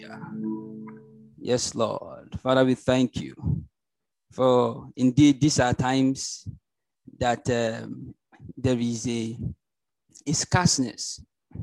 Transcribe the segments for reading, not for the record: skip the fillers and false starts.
Yes, Lord. Father, we thank you for indeed these are times that there is a scarceness,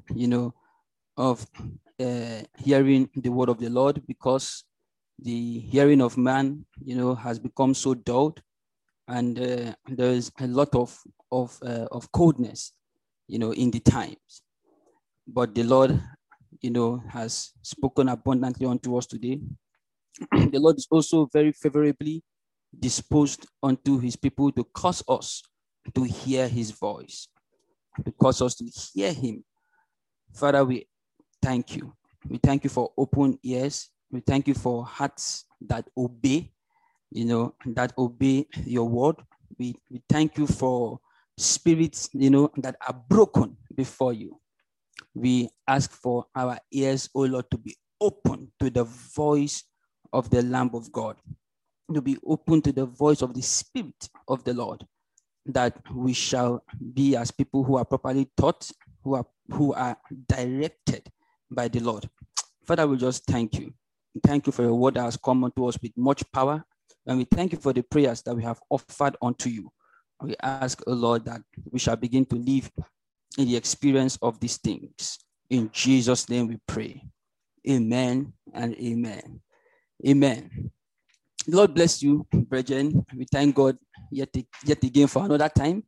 of hearing the word of the Lord, because the hearing of man, has become so dulled, and there is a lot of coldness, in the times. But the Lord, has spoken abundantly unto us today. The Lord is also very favorably disposed unto his people to cause us to hear his voice, to cause us to hear him. Father, we thank you. We thank you for open ears. We thank you for hearts that obey, that obey your word. We thank you for spirits, that are broken before you. We ask for our ears, O Lord, to be open to the voice of the Lamb of God, to be open to the voice of the Spirit of the Lord, that we shall be as people who are properly taught, who are directed by the Lord. Father, we just thank you. Thank you for your word that has come unto us with much power. And we thank you for the prayers that we have offered unto you. We ask, O Lord, that we shall begin to live in the experience of these things. In Jesus' name we pray. Amen and amen. Amen. Lord bless you, brethren. We thank God yet again for another time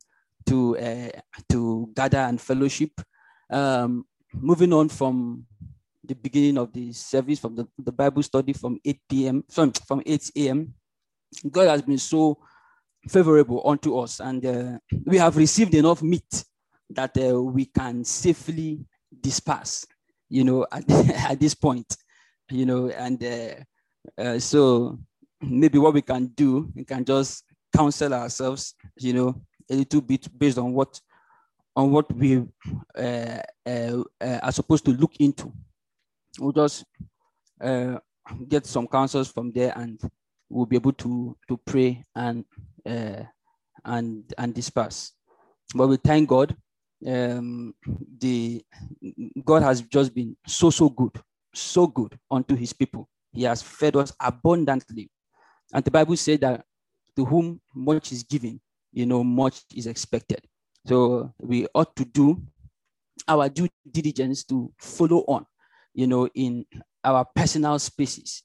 to gather and fellowship. Moving on from the beginning of the service, from the Bible study from 8 a.m. God has been so favorable unto us, and we have received enough meat that we can safely disperse, at this point, and so maybe what we can do, we can just counsel ourselves, a little bit based on what we are supposed to look into. We'll just get some counsels from there, and we'll be able to pray and disperse. But we thank God. God has just been so good unto his people. He has fed us abundantly. And the Bible said that to whom much is given, much is expected. So we ought to do our due diligence to follow on, in our personal spaces,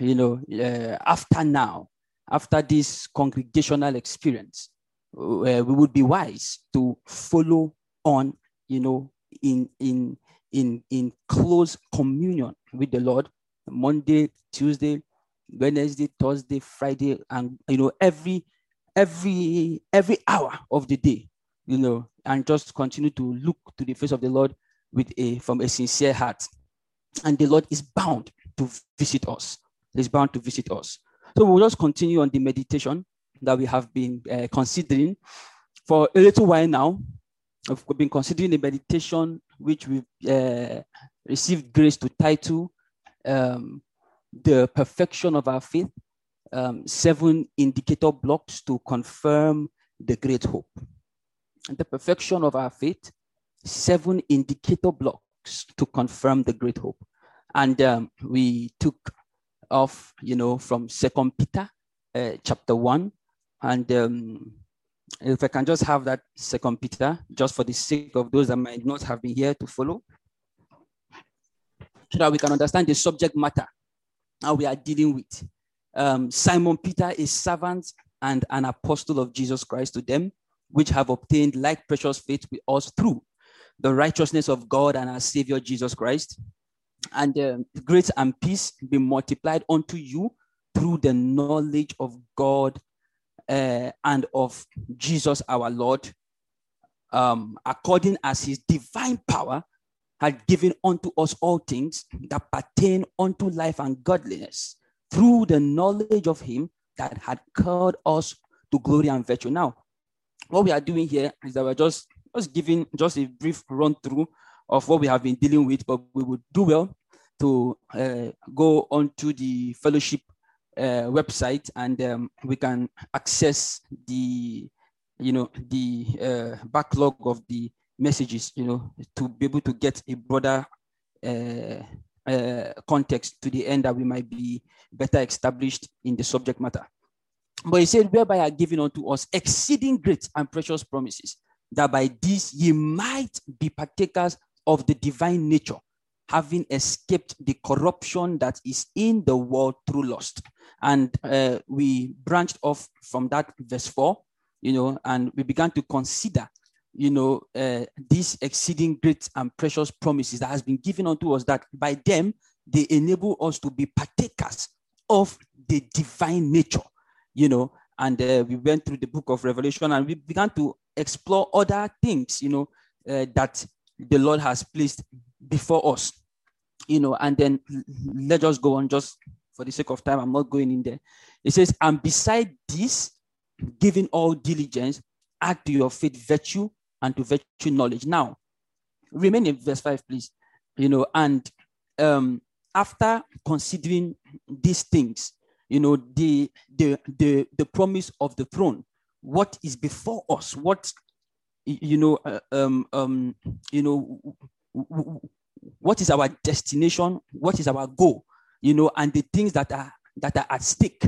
after this congregational experience, we would be wise to follow on, in close communion with the Lord, Monday, Tuesday, Wednesday, Thursday, Friday, and every hour of the day, and just continue to look to the face of the Lord from a sincere heart. And the Lord is bound to visit us. He's bound to visit us. So we'll just continue on the meditation that we have been considering for a little while now. We've been considering a meditation which we've received grace to title The Perfection of Our Faith, 7 indicator blocks to confirm the great hope. The perfection of our faith, 7 indicator blocks to confirm the great hope. And we took off, from 2 Peter chapter 1. And if I can just have that 2 Peter, just for the sake of those that might not have been here to follow, so that we can understand the subject matter how we are dealing with. Simon Peter, a servant and an apostle of Jesus Christ, to them which have obtained like precious faith with us through the righteousness of God and our Savior Jesus Christ. And grace and peace be multiplied unto you through the knowledge of God and of Jesus our Lord, according as his divine power had given unto us all things that pertain unto life and godliness, through the knowledge of him that had called us to glory and virtue. Now, what we are doing here is that we're just giving just a brief run through of what we have been dealing with, but we would do well to go onto the fellowship website, and we can access the backlog of the messages, to be able to get a broader context to the end that we might be better established in the subject matter. But he said, whereby are given unto us exceeding great and precious promises, that by this ye might be partakers of the divine nature, having escaped the corruption that is in the world through lust. And we branched off from that verse 4, and we began to consider, these exceeding great and precious promises that has been given unto us, that by them they enable us to be partakers of the divine nature, and we went through the book of Revelation and we began to explore other things, that the Lord has placed before us, and then let us go on, just for the sake of time. I'm not going in there. It says, and beside this, giving all diligence, add to your faith virtue, and to virtue knowledge. Now, remain in verse 5, please. And after considering these things, the promise of the throne, what is before us, what what is our destination, what is our goal, and the things that are at stake,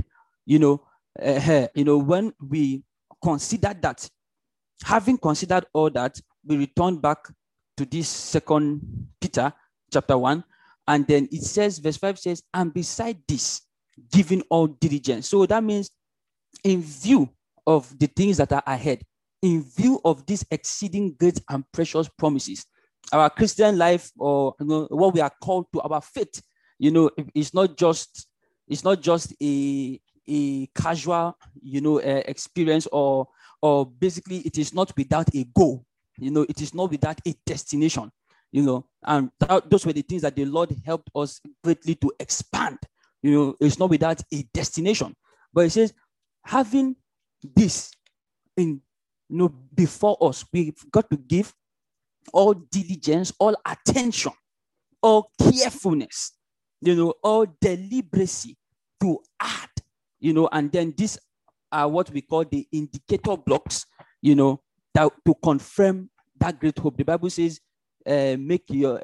when we consider that, having considered all that, we return back to this 2 Peter chapter 1, and then it says, verse 5 says, and beside this, giving all diligence. So that means, in view of the things that are ahead, in view of these exceeding great and precious promises, our Christian life, or what we are called to, our faith, it's not just a casual, experience, or basically it is not without a goal. It is not without a destination. And those were the things that the Lord helped us greatly to expand. It's not without a destination. But it says, having this in before us, we've got to give all diligence, all attention, all carefulness, all deliberacy to add, and then these are what we call the indicator blocks, that to confirm that great hope. The Bible says, make your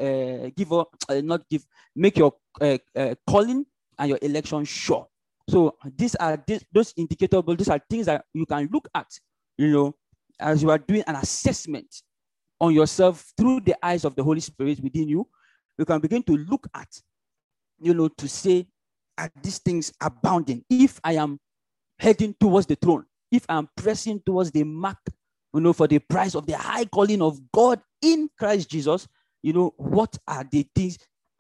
calling and your election sure. So these are those indicator blocks. These are things that you can look at, as you are doing an assessment on yourself through the eyes of the Holy Spirit within you. You can begin to look at, to say, are these things abounding? If I am heading towards the throne, if I'm pressing towards the mark, for the prize of the high calling of God in Christ Jesus, what are the things,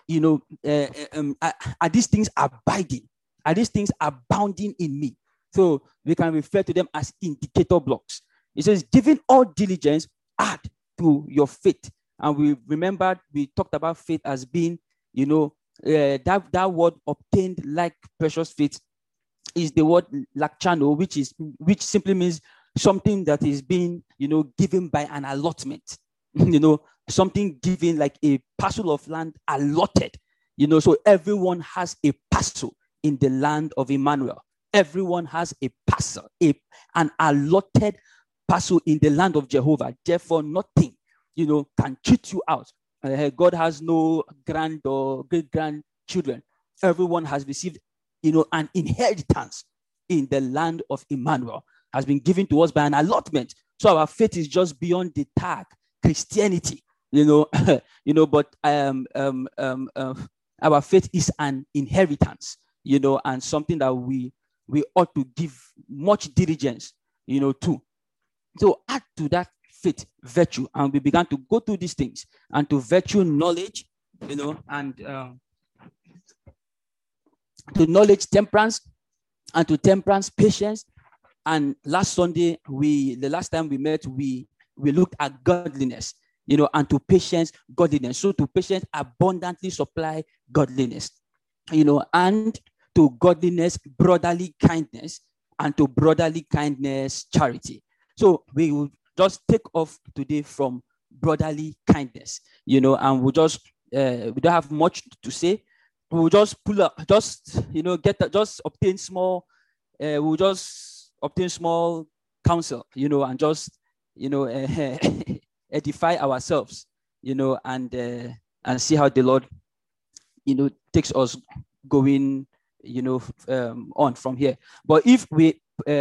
are these things abiding? Are these things abounding in me? So we can refer to them as indicator blocks. It says, giving all diligence, add to your faith. And we remembered, we talked about faith as being, that word obtained like precious faith is the word lakchano, which simply means something that is being, given by an allotment, something given like a parcel of land allotted, so everyone has a parcel in the land of Emmanuel. Everyone has a parcel, an allotted parcel in the land of Jehovah. Therefore, nothing, can cheat you out. God has no grand or great grandchildren. Everyone has received, an inheritance in the land of Emmanuel, has been given to us by an allotment. So our faith is just beyond the tag Christianity, but our faith is an inheritance, and something that we ought to give much diligence, to. So add to that faith virtue, and we began to go through these things, and to virtue knowledge, and to knowledge temperance, and to temperance patience. And last Sunday, the last time we met, we looked at godliness, and to patience, godliness. So to patience, abundantly supply godliness, and to godliness, brotherly kindness, and to brotherly kindness, charity. So we will just take off today from brotherly kindness, and we don't have much to say. We'll just pull up, obtain small, we'll just obtain small counsel, and just, edify ourselves, and see how the Lord takes us going, on from here. But if we,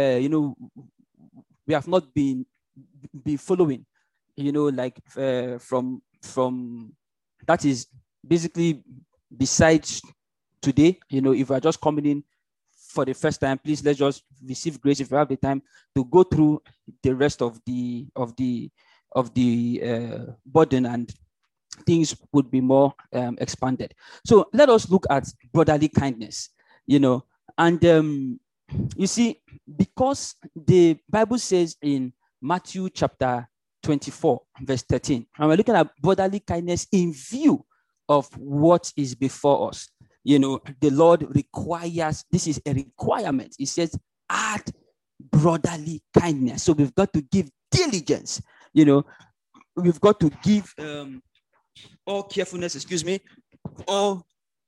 we have not been following, like from that is basically besides today, if we're just coming in for the first time, please let's just receive grace if you have the time to go through the rest of the burden, and things would be more expanded. So let us look at brotherly kindness, and you see, because the Bible says in Matthew chapter 24, verse 13, and we're looking at brotherly kindness in view of what is before us. The Lord requires, this is a requirement. He says, add brotherly kindness. So we've got to give diligence, we've got to give all carefulness, all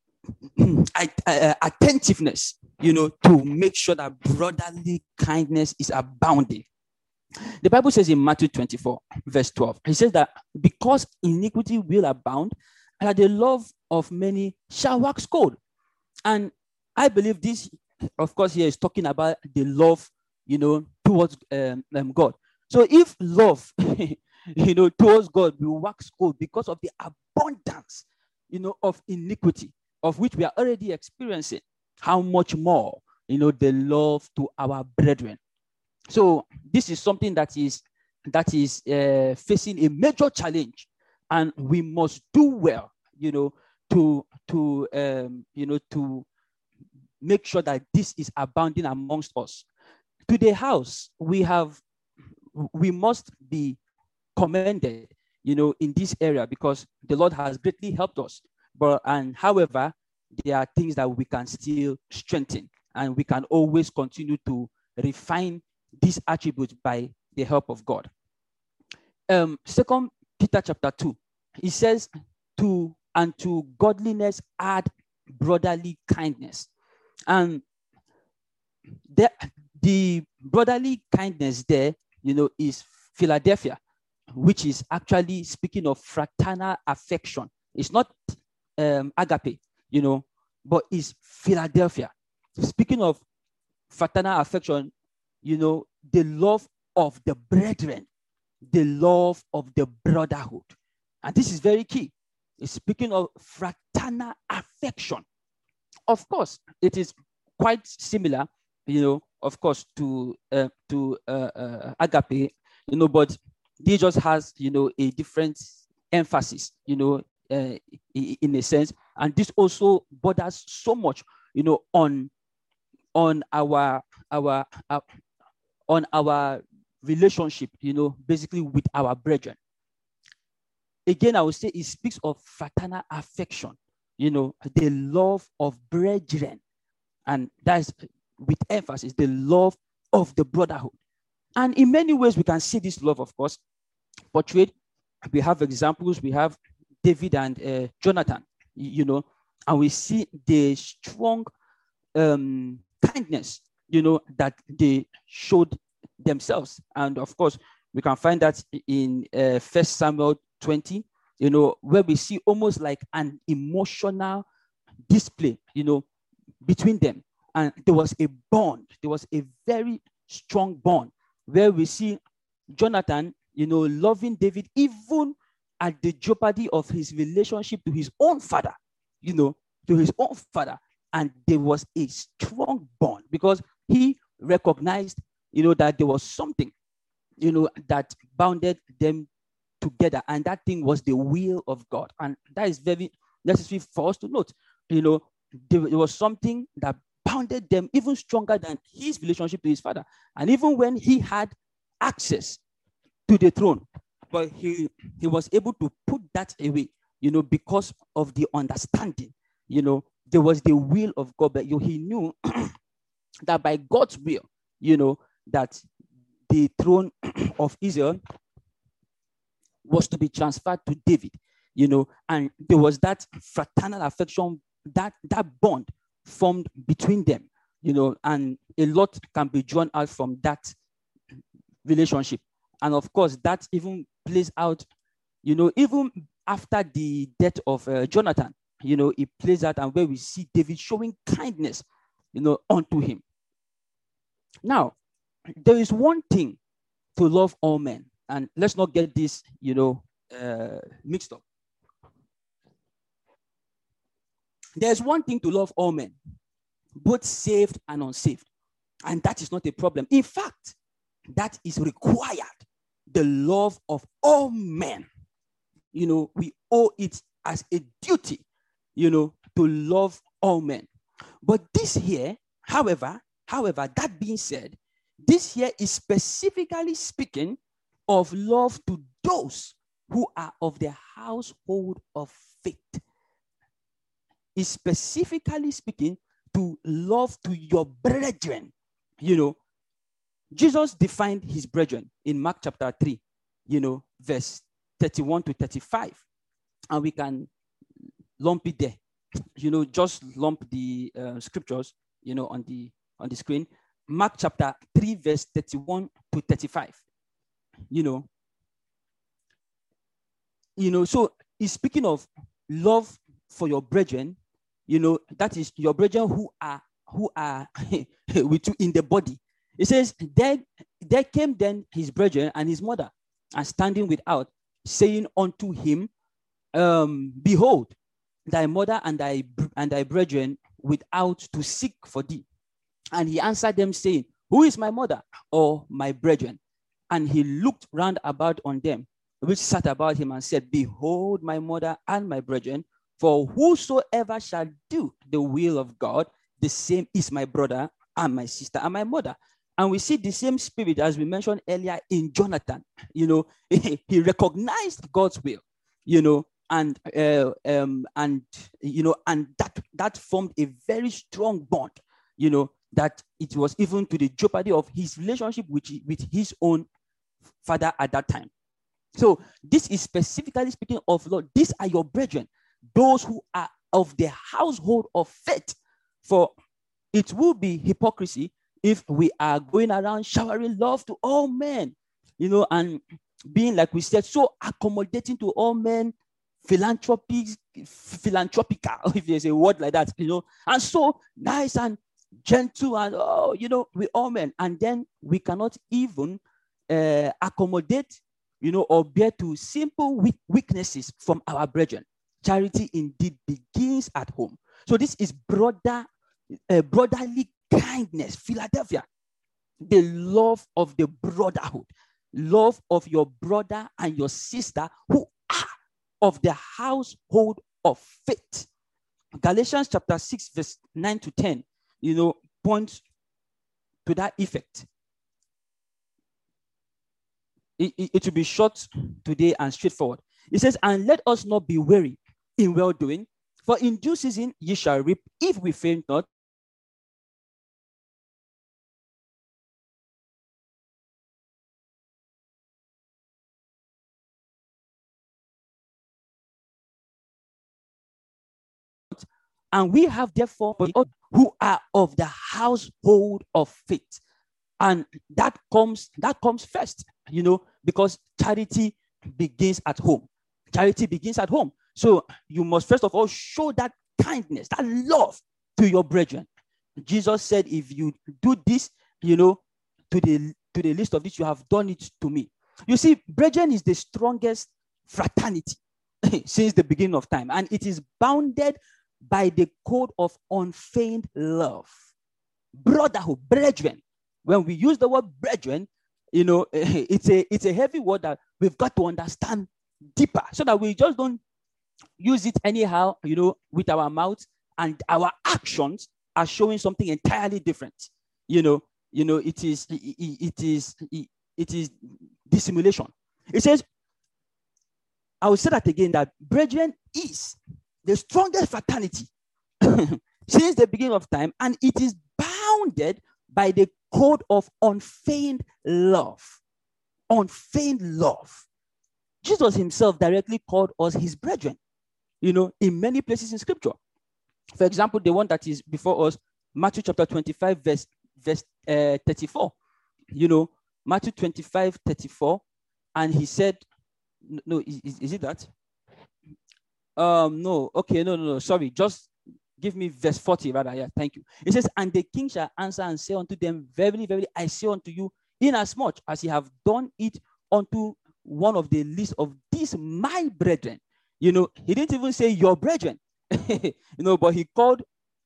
attentiveness, to make sure that brotherly kindness is abounding. The Bible says in Matthew 24, verse 12, he says that because iniquity will abound, and that the love of many shall wax cold. And I believe this, of course, here is talking about the love, towards God. So if love, towards God will wax cold because of the abundance, of iniquity, of which we are already experiencing, how much more, the love to our brethren. So this is something that is facing a major challenge, and we must do well, to make sure that this is abounding amongst us. To the house, we must be commended, in this area, because the Lord has greatly helped us. However, there are things that we can still strengthen, and we can always continue to refine these attributes by the help of God. 2 Peter chapter 2, he says, to godliness add brotherly kindness. And the brotherly kindness there, is Philadelphia, which is actually speaking of fraternal affection. It's not agape, but it's Philadelphia. Speaking of fraternal affection, the love of the brethren, the love of the brotherhood. And this is very key. It's speaking of fraternal affection. Of course, it is quite similar, of course, to agape, but they just has, a different emphasis, in a sense. And this also borders so much, on our relationship, basically with our brethren. Again, I would say it speaks of fraternal affection, the love of brethren. And that's with emphasis, the love of the brotherhood. And in many ways, we can see this love, of course, portrayed. We have examples. We have David and Jonathan, and we see the strong kindness, that they showed themselves. And of course, we can find that in 1 Samuel 20, where we see almost like an emotional display, between them. And there was a bond. There was a very strong bond where we see Jonathan, loving David even at the jeopardy of his relationship to his own father, And there was a strong bond because he recognized, that there was something, that bounded them together. And that thing was the will of God. And that is very necessary for us to note. There was something that bounded them even stronger than his relationship to his father. And even when he had access to the throne, but he was able to put that away, because of the understanding, there was the will of God, but he knew that by God's will, that the throne of Israel was to be transferred to David, and there was that fraternal affection, that bond formed between them, and a lot can be drawn out from that relationship. And of course, that even plays out, even after the death of Jonathan, he plays that, and where we see David showing kindness, unto him. Now, there is one thing to love all men, and let's not get this, mixed up. There's one thing to love all men, both saved and unsaved, and that is not a problem. In fact, that is required. The love of all men. We owe it as a duty, to love all men. But this here, however, that being said, this here is specifically speaking of love to those who are of the household of faith. Is specifically speaking to love to your brethren. Jesus defined his brethren in Mark chapter 3, verse 31 to 35. And we can lump it there. Just lump the scriptures, on the screen. Mark chapter 3, verse 31 to 35. So he's speaking of love for your brethren. That is your brethren who are with you in the body. It says, there came then his brethren and his mother, and standing without, saying unto him, behold, thy mother and thy brethren without to seek for thee. And he answered them, saying, who is my mother or my brethren? And he looked round about on them, which sat about him, and said, behold, my mother and my brethren. For whosoever shall do the will of God, the same is my brother and my sister and my mother. And we see the same spirit as we mentioned earlier in Jonathan. He recognized God's will, and that formed a very strong bond, that it was even to the jeopardy of his relationship with his own father at that time. So this is specifically speaking of, Lord, these are your brethren, those who are of the household of faith. For it will be hypocrisy if we are going around showering love to all men, and being, like we said, so accommodating to all men, philanthropical, if there's a word like that, and so nice and gentle and, with all men. And then we cannot even accommodate, or bear to simple weaknesses from our brethren. Charity indeed begins at home. So this is brotherly kindness, Philadelphia. The love of the brotherhood, love of your brother and your sister who are of the household of faith. Galatians chapter 6, verse 9 to 10, points to that effect. It will be short today and straightforward. It says, and let us not be weary in well-doing, for in due season ye shall reap if we faint not. And we have therefore who are of the household of faith. And that comes first, because charity begins at home. Charity begins at home. So you must first of all show that kindness, that love to your brethren. Jesus said, if you do this, to the least of this, you have done it to me. You see, brethren is the strongest fraternity since the beginning of time, and it is bounded by the code of unfeigned love. Brotherhood, brethren. When we use the word brethren, it's a heavy word that we've got to understand deeper, so that we just don't use it anyhow, with our mouths, and our actions are showing something entirely different. It is dissimulation. It says, I will say that again, that brethren is the strongest fraternity since the beginning of time, and it is bounded by the code of unfeigned love. Unfeigned love. Jesus himself directly called us his brethren, in many places in scripture. For example, the one that is before us, Matthew chapter 25, verse 34. Matthew 25, 34. And he said, no, is it that? No. Okay, no. Sorry. Just give me verse 40 rather. Yeah, thank you. It says, and the king shall answer and say unto them, verily, verily, I say unto you, inasmuch as ye have done it unto one of the least of these my brethren. He didn't even say your brethren. But he called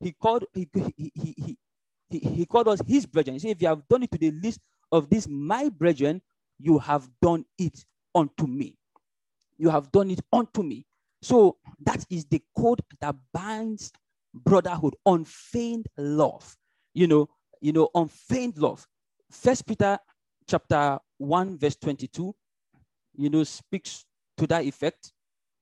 us his brethren. He said, if you have done it to the least of these my brethren, you have done it unto me. You have done it unto me. So that is the code that binds brotherhood, unfeigned love. Unfeigned love. First Peter chapter 1, verse 22, speaks to that effect.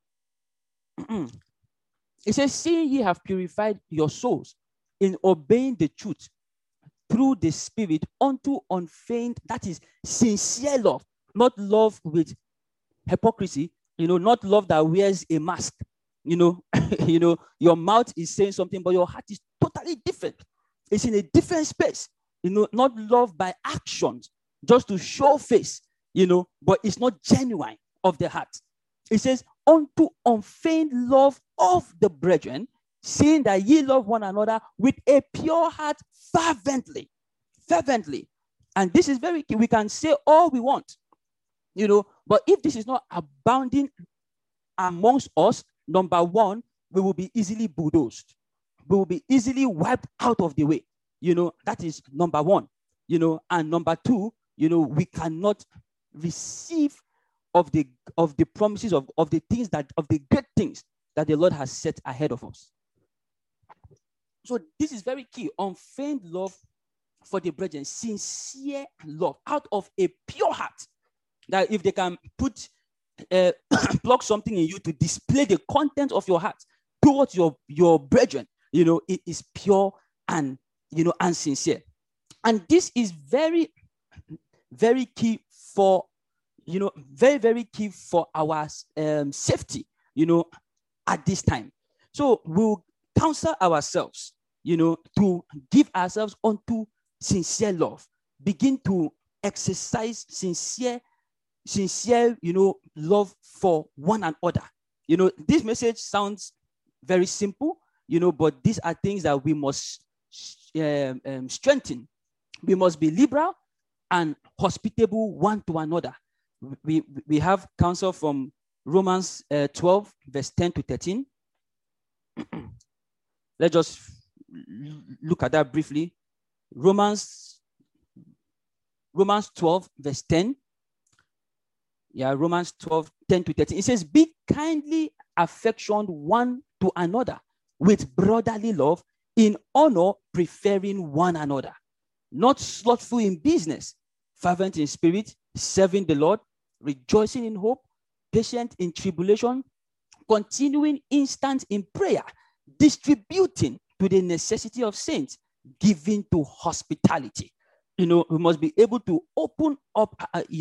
It says, seeing ye have purified your souls in obeying the truth through the Spirit unto unfeigned, that is sincere love, not love with hypocrisy, not love that wears a mask. Your mouth is saying something, but your heart is totally different. It's in a different space. Not love by actions, just to show face, but it's not genuine of the heart. It says, unto unfeigned love of the brethren, seeing that ye love one another with a pure heart fervently. And this is very key. We can say all we want, but if this is not abounding amongst us, number one, we will be easily bulldozed. We will be easily wiped out of the way. That is number one. And number two, we cannot receive of the promises of the things of the great things that the Lord has set ahead of us. So this is very key. Unfeigned love for the brethren, sincere love out of a pure heart. That if they can plug something in you to display the content of your heart towards your brethren, it is pure and and sincere. And this is very, very key for very, very key for our safety, at this time. So we'll counsel ourselves, to give ourselves unto sincere love. Begin to exercise sincere, love for one another. This message sounds very simple, but these are things that we must strengthen. We must be liberal and hospitable one to another. We have counsel from Romans 12, verse 10 to 13. Let's just look at that briefly. Romans 12, verse 10. Yeah, Romans 12, 10 to 13. It says, be kindly affectioned one to another with brotherly love, in honor preferring one another. Not slothful in business, fervent in spirit, serving the Lord, rejoicing in hope, patient in tribulation, continuing instant in prayer, distributing to the necessity of saints, giving to hospitality. We must be able to open up,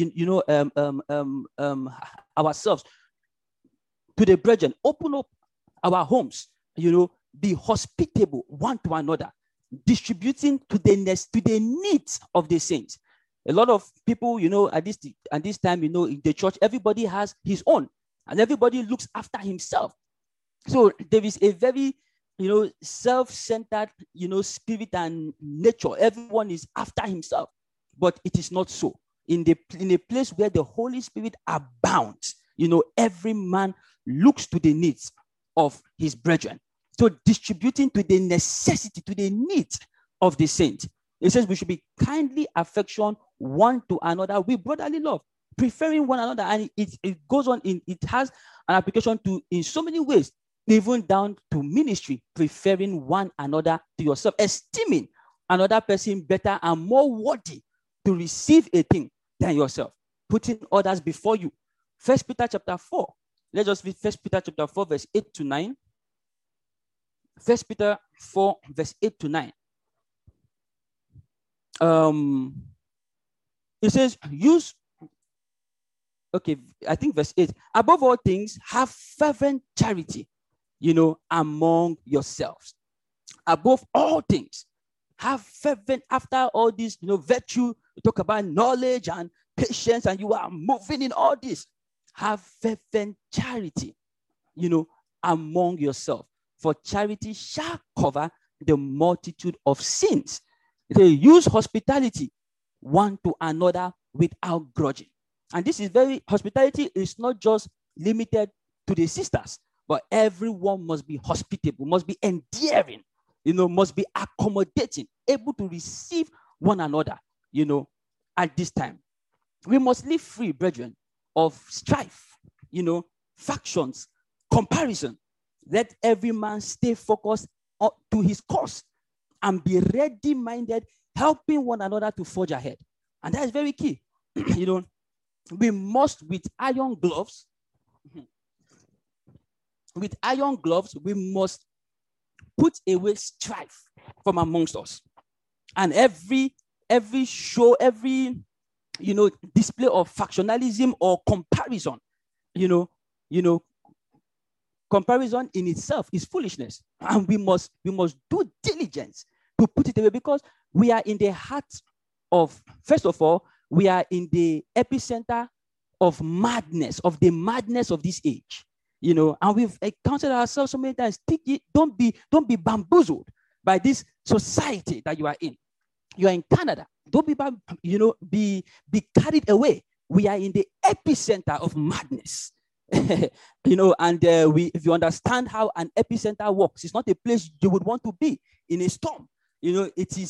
ourselves to the brethren, open up our homes, be hospitable one to another, distributing to the needs of the saints. A lot of people, at this time, in the church, everybody has his own, and everybody looks after himself. So there is a very, self-centered, spirit and nature. Everyone is after himself, but it is not so. In a place where the Holy Spirit abounds, every man looks to the needs of his brethren. So distributing to the necessity, to the needs of the saints. It says we should be kindly affection one to another with brotherly love, preferring one another. And it goes on, it has an application to in so many ways, even down to ministry, preferring one another to yourself, esteeming another person better and more worthy to receive a thing than yourself, putting others before you. 1 Peter chapter 4. Let's just read 1 Peter chapter 4, verse 8 to 9. 1 Peter 4, verse 8 to 9. It says, I think verse 8. Above all things, have fervent charity, among yourselves. Above all things, have fervent, after all this, virtue, you talk about knowledge and patience, and you are moving in all this. Have fervent charity, among yourself, for charity shall cover the multitude of sins. They use hospitality one to another without grudging. And this is hospitality is not just limited to the sisters, but everyone must be hospitable, must be endearing, must be accommodating, able to receive one another, at this time. We must live free, brethren, of strife, factions, comparison. Let every man stay focused to his course and be ready-minded, helping one another to forge ahead. And that is very key. We must, with iron gloves, we must put away strife from amongst us. And every show, every display of factionalism or comparison, comparison in itself is foolishness. And we must do diligence to put it away, because we are in the heart of, first of all, we are in the epicenter of madness, of the madness of this age. And we've encountered ourselves so many times. Don't be bamboozled by this society that you are in. You are in Canada. Don't be carried away. We are in the epicenter of madness. And if you understand how an epicenter works, it's not a place you would want to be in a storm. It's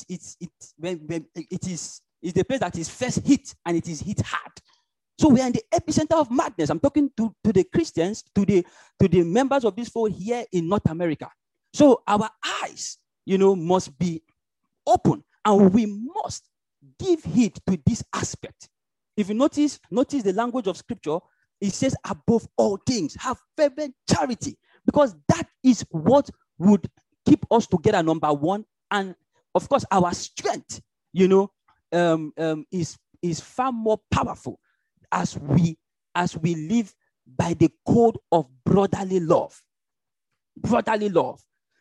the place that is first hit, and it is hit hard. So we are in the epicenter of madness. I'm talking to the Christians, to the members of this fold here in North America. So our eyes, must be open, and we must give heed to this aspect. If you notice the language of Scripture, it says, above all things, have fervent charity, because that is what would keep us together, number one. And of course, our strength, is far more powerful as we live by the code of brotherly love. Brotherly love.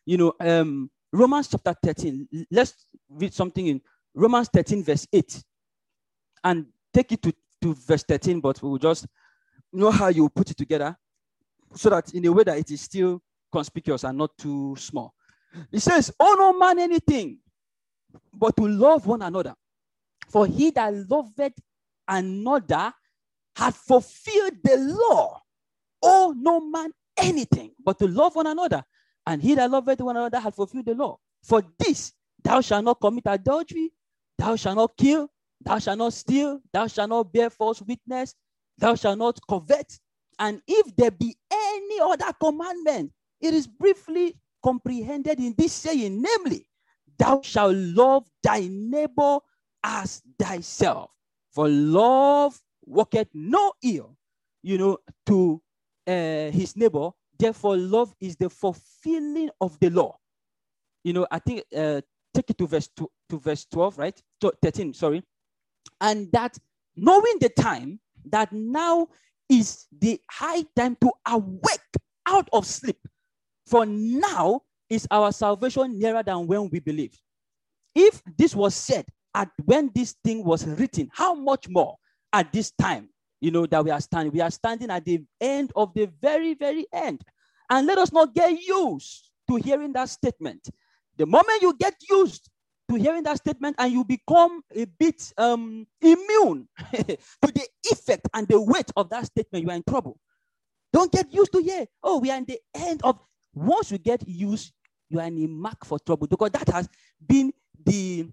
Romans chapter 13. Let's read something in Romans 13, verse 8. And take it to verse 13, but we will just know how you put it together so that in a way that it is still conspicuous and not too small. It says, "Oh, no man anything, but to love one another. For he that loveth another had fulfilled the law. Oh, no man anything, but to love one another. And he that loveth one another had fulfilled the law. For this, thou shalt not commit adultery, thou shalt not kill, thou shalt not steal, thou shalt not bear false witness, thou shalt not covet. And if there be any other commandment, it is briefly comprehended in this saying, namely, thou shalt love thy neighbor as thyself. For love worketh no ill, to his neighbor. Therefore, love is the fulfilling of the law." I think take it to verse 12, right? 13, sorry. "And that knowing the time, that now is the high time to awake out of sleep. For now is our salvation nearer than when we believed. If this was said at when this thing was written, how much more at this time, that we are standing? We are standing at the end of the very, very end. And let us not get used to hearing that statement. The moment you get used to hearing that statement and you become a bit immune to the effect and the weight of that statement, you are in trouble. Don't get used to hear, oh, we are in the end of. Once you get used, you are in a mark for trouble, because that has been the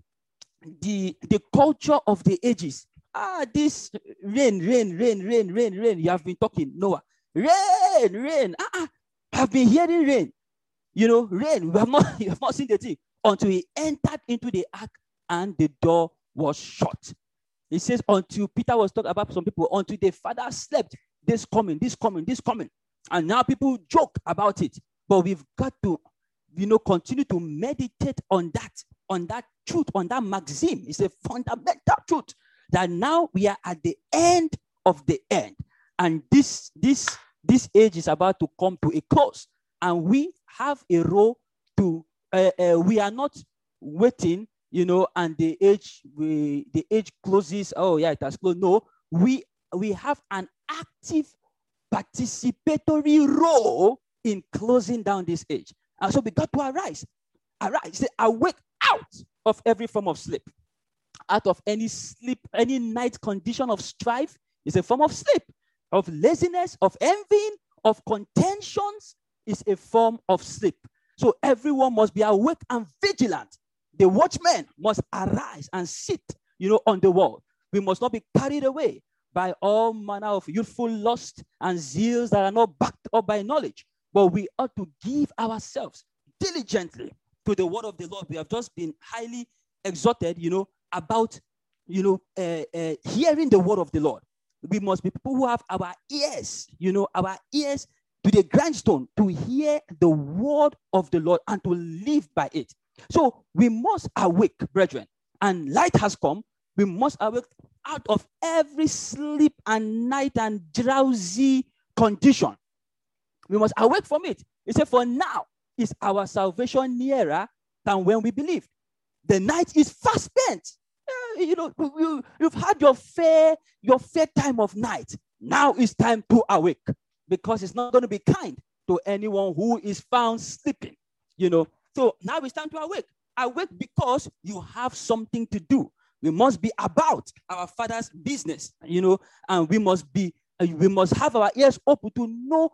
culture of the ages. This rain. You have been talking, Noah. Rain. I've been hearing rain. Rain. You have not seen the thing until he entered into the ark and the door was shut. It says until Peter was talking about some people, until the father slept, this coming. And now people joke about it. But we've got to, continue to meditate on that truth, on that maxim. It's a fundamental truth that now we are at the end of the end. And this age is about to come to a close. And we have a role to, we are not waiting, and the age closes. Oh yeah, it has closed. No, we have an active participatory role in closing down this age. And so we got to arise. Arise. Say, awake out of every form of sleep. Out of any sleep, any night condition of strife is a form of sleep, of laziness, of envying, of contentions is a form of sleep. So everyone must be awake and vigilant. The watchmen must arise and sit, on the wall. We must not be carried away by all manner of youthful lust and zeals that are not backed up by knowledge, but we ought to give ourselves diligently to the word of the Lord. We have just been highly exhorted, about, hearing the word of the Lord. We must be people who have our ears, our ears to the grindstone to hear the word of the Lord and to live by it. So we must awake, brethren, and light has come. We must awake out of every sleep and night and drowsy condition. We must awake from it. He said, for now is our salvation nearer than when we believed. The night is fast spent. You've had your fair time of night. Now it's time to awake, because it's not going to be kind to anyone who is found sleeping. So now it's time to awake. Awake because you have something to do. We must be about our Father's business, and we must have our ears open to know,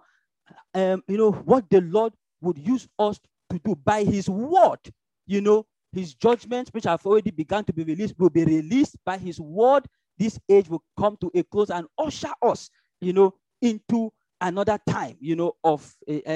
what the Lord would use us to do by His word. His judgments, which have already begun to be released, will be released by His word. This age will come to a close and usher us, into another time, of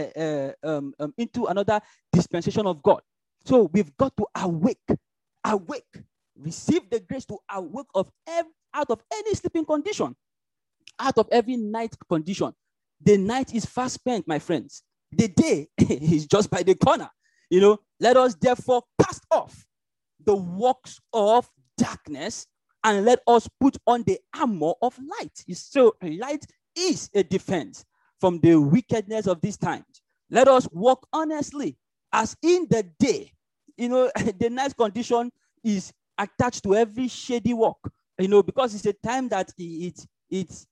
into another dispensation of God. So we've got to awake, receive the grace to awake out of any sleeping condition, out of every night condition. The night is fast spent, my friends. The day is just by the corner. Let us therefore cast off the works of darkness and let us put on the armor of light. So light is a defense from the wickedness of these times. Let us walk honestly as in the day. The night condition is attached to every shady walk, because it's a time that it's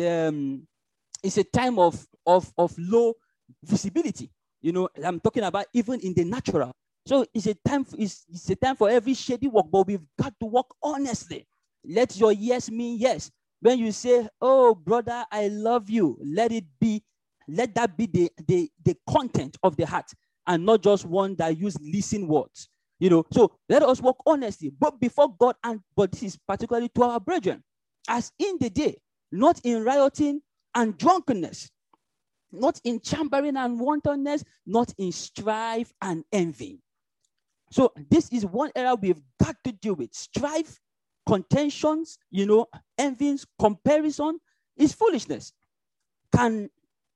a time of low visibility. I'm talking about even in the natural. So it's a time for every shady walk, but we've got to walk honestly. Let your yes mean yes. When you say, oh, brother, I love you, let that be the content of the heart and not just one that use listen words. So let us walk honestly, but before God, but this is particularly to our brethren, as in the day, not in rioting and drunkenness, not in chambering and wantonness, not in strife and envy. So this is one area we've got to deal with. Strife, contentions, envyings, comparison is foolishness. Can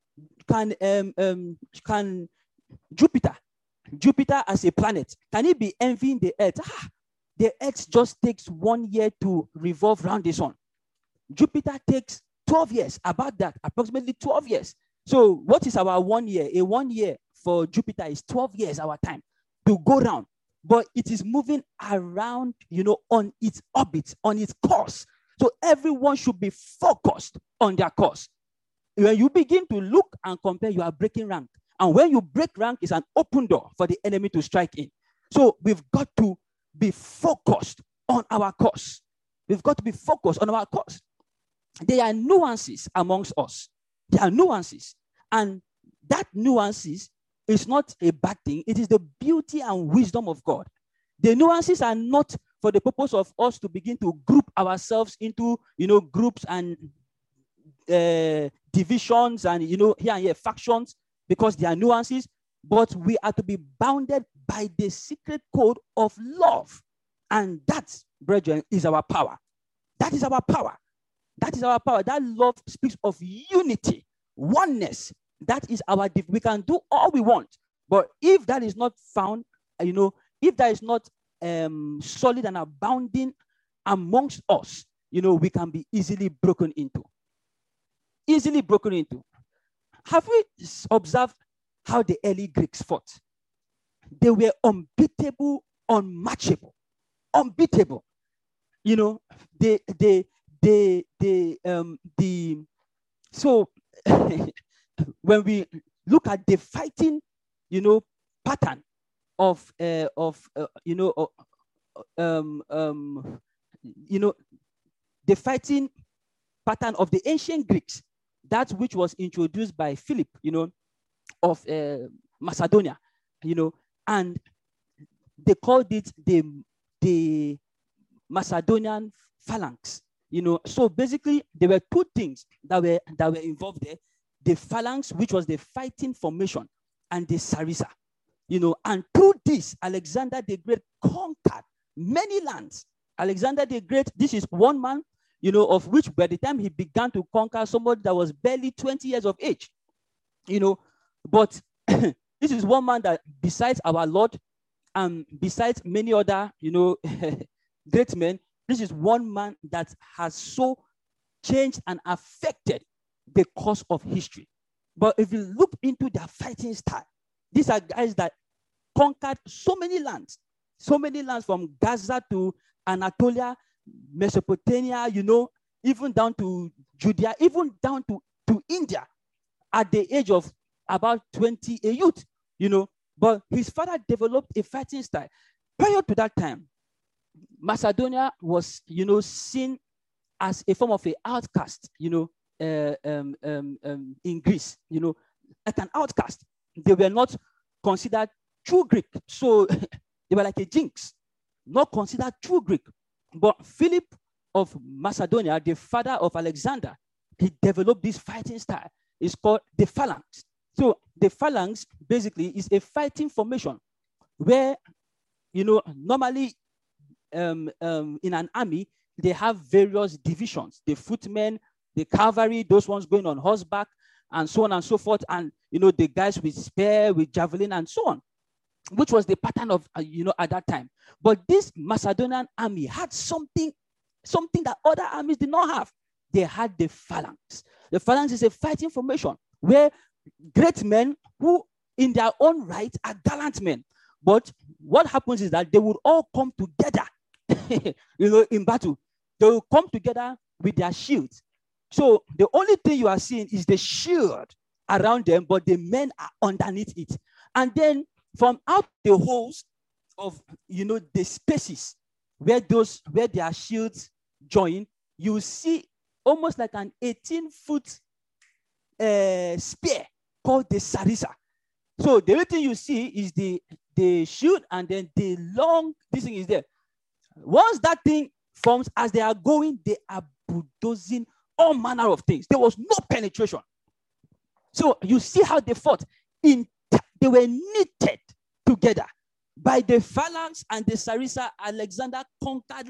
Jupiter as a planet, can it be envying the earth? The earth just takes 1 year to revolve around the sun. Jupiter takes 12 years, about that, approximately 12 years. So what is our 1 year? A 1 year for Jupiter is 12 years, our time to go round. But it is moving around, on its orbit, on its course. So everyone should be focused on their course. When you begin to look and compare, you are breaking rank. And when you break rank, it's an open door for the enemy to strike in. So we've got to be focused on our course. We've got to be focused on our course. There are nuances amongst us. There are nuances. And that nuances is not a bad thing. It is the beauty and wisdom of God. The nuances are not for the purpose of us to begin to group ourselves into, groups and divisions and, here and here factions, because there are nuances, but we are to be bounded by the secret code of love. And that, brethren, is our power. That is our power. That is our power. That love speaks of unity, oneness. That is our, we can do all we want. But if that is not found, if that is not solid and abounding amongst us, we can be easily broken into. Easily broken into. Have we observed how the early Greeks fought? They were unbeatable, unmatchable, unbeatable. So when we look at the fighting, pattern of the fighting pattern of the ancient Greeks, that which was introduced by Philip, of Macedonia, and they called it the Macedonian phalanx. So basically there were two things that were involved there: the phalanx, which was the fighting formation, and the sarissa. And through this, Alexander the Great conquered many lands. Alexander the Great, this is one man, of which by the time he began to conquer, somebody that was barely 20 years of age, but this is one man that, besides our Lord and besides many other, great men, this is one man that has so changed and affected the course of history. But if you look into their fighting style, these are guys that conquered so many lands from Gaza to Anatolia, Mesopotamia, even down to Judea, even down to India at the age of about 20, a youth, But his father developed a fighting style. Prior to that time, Macedonia was, seen as a form of an outcast, in Greece, like an outcast. They were not considered true Greek. So they were like a jinx, not considered true Greek. But Philip of Macedonia, the father of Alexander, he developed this fighting style. It's called the phalanx. So the phalanx basically is a fighting formation where, normally in an army, they have various divisions: the footmen, the cavalry, those ones going on horseback, and so on and so forth. And, the guys with spear, with javelin, and so on, which was the pattern of, at that time. But this Macedonian army had something that other armies did not have. They had the phalanx. The phalanx is a fighting formation where great men who in their own right are gallant men. But what happens is that they would all come together, in battle. They will come together with their shields. So the only thing you are seeing is the shield around them, but the men are underneath it. And then from out the holes of, the spaces where their shields join, you see almost like an 18-foot spear called the sarissa. So the only thing you see is the shield, and then the long, this thing is there. Once that thing forms, as they are going, they are bulldozing all manner of things. There was no penetration. So you see how they fought. They were knitted together. By the phalanx and the sarissa, Alexander conquered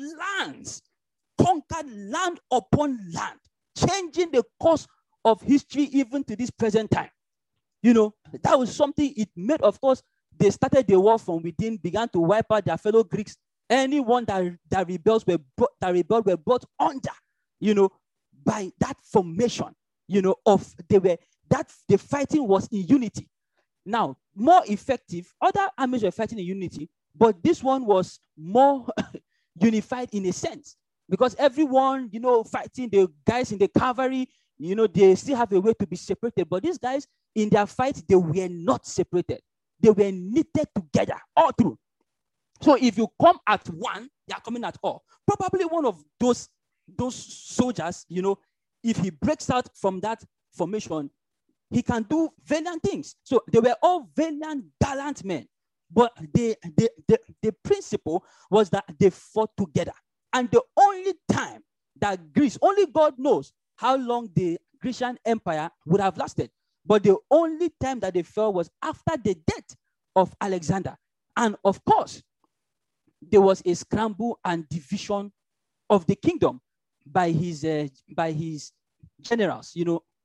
land upon land, changing the course of history even to this present time. That was something it made. Of course, they started the war from within, began to wipe out their fellow Greeks. Anyone that rebelled were brought under, by that formation, the fighting was in unity. Now, more effective, other armies were fighting in unity, but this one was more unified in a sense, because everyone, fighting, the guys in the cavalry, they still have a way to be separated. But these guys, in their fight, they were not separated. They were knitted together all through. So if you come at one, they are coming at all. Probably one of those soldiers, if he breaks out from that formation, he can do valiant things. So they were all valiant, gallant men. But the principle was that they fought together. And the only time that Greece, only God knows how long the Grecian Empire would have lasted. But the only time that they fell was after the death of Alexander. And of course, there was a scramble and division of the kingdom by his generals,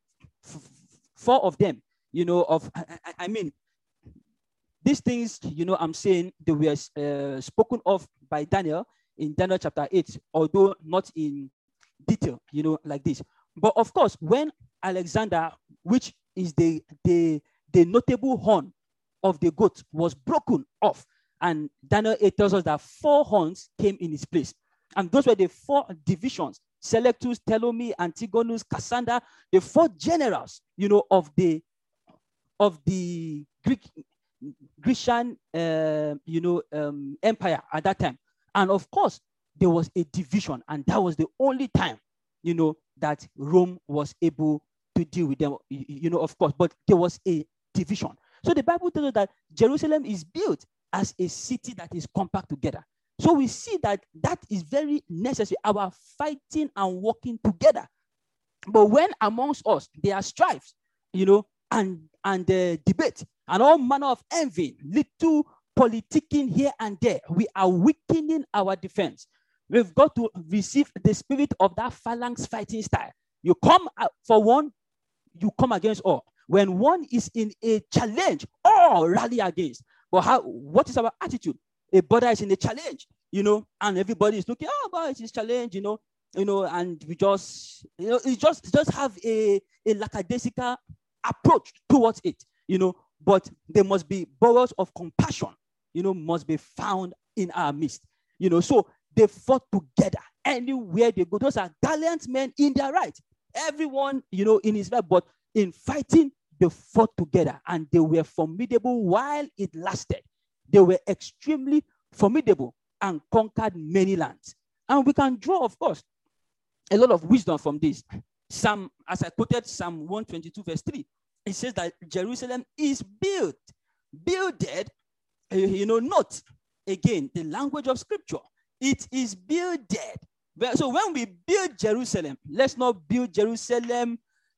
4 of them, I mean, these things, I'm saying they were spoken of by Daniel in Daniel chapter 8, although not in detail, like this. But of course, when Alexander, which is the notable horn of the goat, was broken off, and Daniel 8 tells us that 4 horns came in its place. And those were the 4 divisions: Selectus, Ptolemy, Antigonus, Cassander, the 4 generals, of the of the Grecian, empire at that time. And of course, there was a division, and that was the only time, that Rome was able to deal with them, of course, but there was a division. So the Bible tells us that Jerusalem is built as a city that is compact together. So we see that is very necessary, our fighting and working together. But when amongst us there are strifes, and debate and all manner of envy, little politicking here and there, we are weakening our defense. We've got to receive the spirit of that phalanx fighting style. You come for one, you come against all. When one is in a challenge, all rally against. But what is our attitude? A brother is in a challenge, and everybody is looking, but it's his challenge, and we just, it just have a lackadaisical approach towards it, but there must be bowels of compassion, must be found in our midst, so they fought together anywhere they go. Those are gallant men in their right. Everyone, in his right, but in fighting, they fought together and they were formidable while it lasted. They were extremely formidable and conquered many lands. And we can draw, of course, a lot of wisdom from this. As I quoted Psalm 122, verse 3, it says that Jerusalem is builded, not, again, the language of scripture. It is builded. So when we build Jerusalem, let's not build Jerusalem,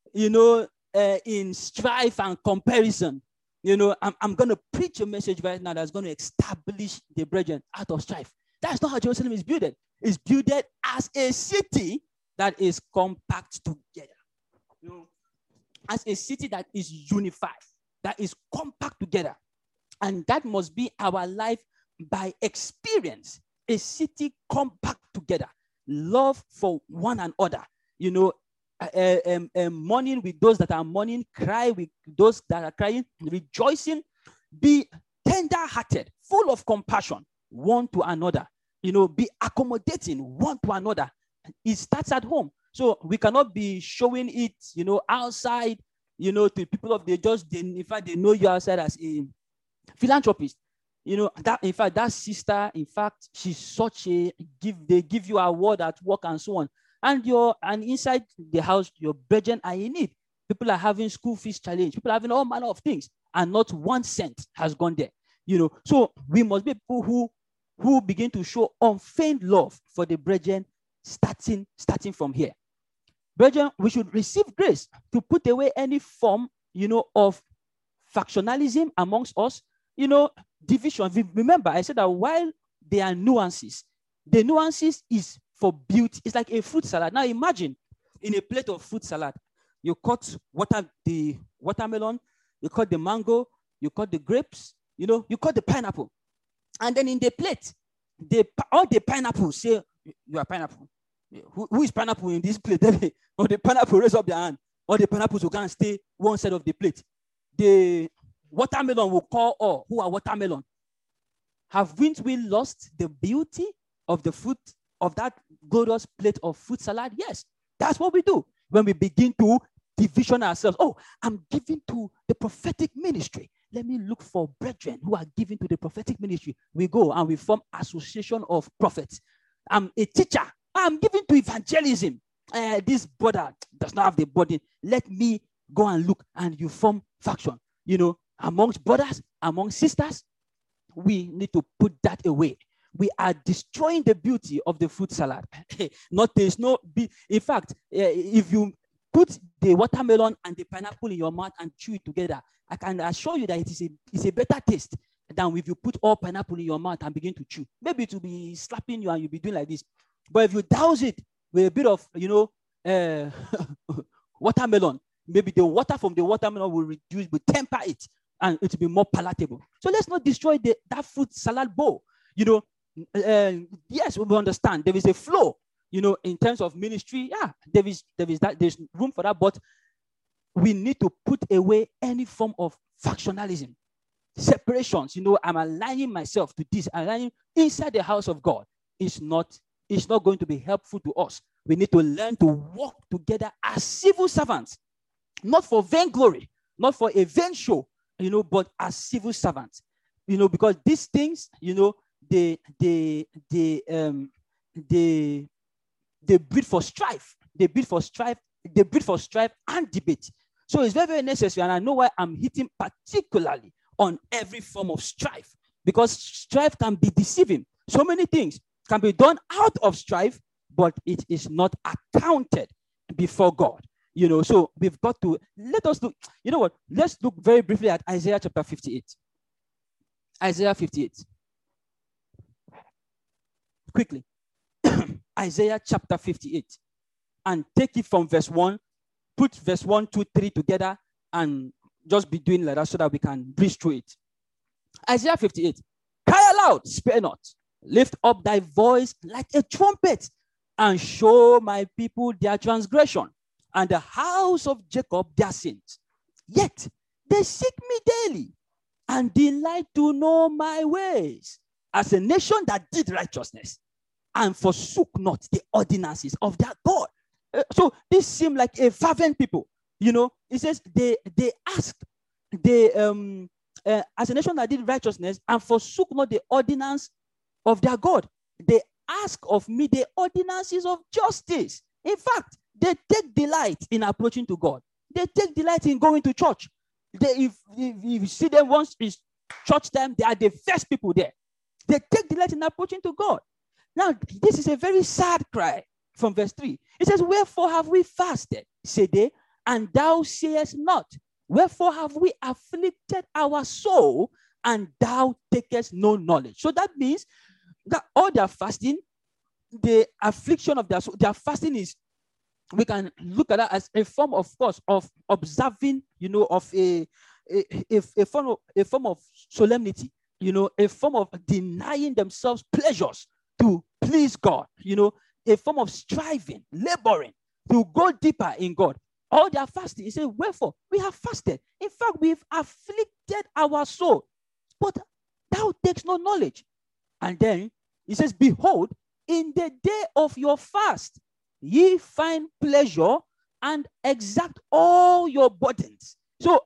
in strife and comparison. I'm going to preach a message right now that's going to establish the brethren out of strife. That's not how Jerusalem is built. It's built as a city that is compact together. As a city that is unified, that is compact together. And that must be our life by experience. A city compact together. Love for one another. Mourning with those that are mourning, cry with those that are crying, rejoicing, be tender-hearted, full of compassion, one to another, be accommodating one to another. It starts at home. So we cannot be showing it, outside, to people in fact, they know you outside as a philanthropist. That sister, in fact, she's such they give you a award at work and so on. And inside the house, your brethren are in need. People are having school fees challenge. People are having all manner of things, and not 1 cent has gone there. So we must be people who begin to show unfeigned love for the brethren, starting from here. Brethren, we should receive grace to put away any form, of factionalism amongst us, division. Remember, I said that while there are nuances, the nuances is for beauty. It's like a fruit salad. Now imagine in a plate of fruit salad, you cut the watermelon, you cut the mango, you cut the grapes, you cut the pineapple. And then in the plate, all the pineapples say, you are pineapple. Who is pineapple in this plate? Or the pineapple raise up their hand. Or the pineapples will go and stay one side of the plate. The watermelon will call all who are watermelon. Haven't we lost the beauty of the fruit of that glorious plate of fruit salad? Yes, that's what we do when we begin to division ourselves. Oh, I'm giving to the prophetic ministry. Let me look for brethren who are giving to the prophetic ministry. We go and we form association of prophets. I'm a teacher. I'm giving to evangelism. This brother does not have the body. Let me go and look, and you form faction. Amongst brothers, among sisters, we need to put that away. We are destroying the beauty of the fruit salad. In fact, if you put the watermelon and the pineapple in your mouth and chew it together, I can assure you that it's a better taste than if you put all pineapple in your mouth and begin to chew. Maybe it will be slapping you and you'll be doing like this. But if you douse it with a bit of, watermelon, maybe the water from the watermelon will temper it, and it will be more palatable. So let's not destroy that fruit salad bowl. Yes, we understand there is a flow, in terms of ministry. Yeah, there's room for that, but we need to put away any form of factionalism, separations. I'm aligning myself to this, aligning inside the house of God. It's not going to be helpful to us. We need to learn to work together as civil servants, not for vainglory, not for a vain show, but as civil servants, because these things, they breed for strife. They breed for strife. They breed for strife and debate. So it's very, very necessary. And I know why I'm hitting particularly on every form of strife, because strife can be deceiving. So many things can be done out of strife, but it is not accounted before God. So we've got to, let us look, let's look very briefly at Isaiah chapter 58. Isaiah 58. Quickly. Isaiah chapter 58. And take it from verse 1, put verse 1, 2, 3 together, and just be doing like that so that we can breeze through it. Isaiah 58. Cry aloud, spare not. Lift up thy voice like a trumpet, and show my people their transgression, and the house of Jacob their sins. Yet they seek me daily, and delight to know my ways, as a nation that did righteousness, and forsook not the ordinances of their God. So this seemed like a fervent people. It says they asked, as a nation that did righteousness and forsook not the ordinance of their God. They ask of me the ordinances of justice. In fact, they take delight in approaching to God. They take delight in going to church. If you see them once it's church time, they are the first people there. They take delight in approaching to God. Now, this is a very sad cry from verse 3. It says, wherefore have we fasted, say they, and thou sayest not? Wherefore have we afflicted our soul, and thou takest no knowledge? So that means that all their fasting, the affliction of their soul, their fasting is, we can look at that as a form, of course, of observing, of a form of solemnity, a form of denying themselves pleasures to please God, a form of striving, laboring to go deeper in God. All their fasting, he said, wherefore we have fasted. In fact, we've afflicted our soul, but thou takes no knowledge. And then he says, behold, in the day of your fast, ye find pleasure and exact all your burdens. So,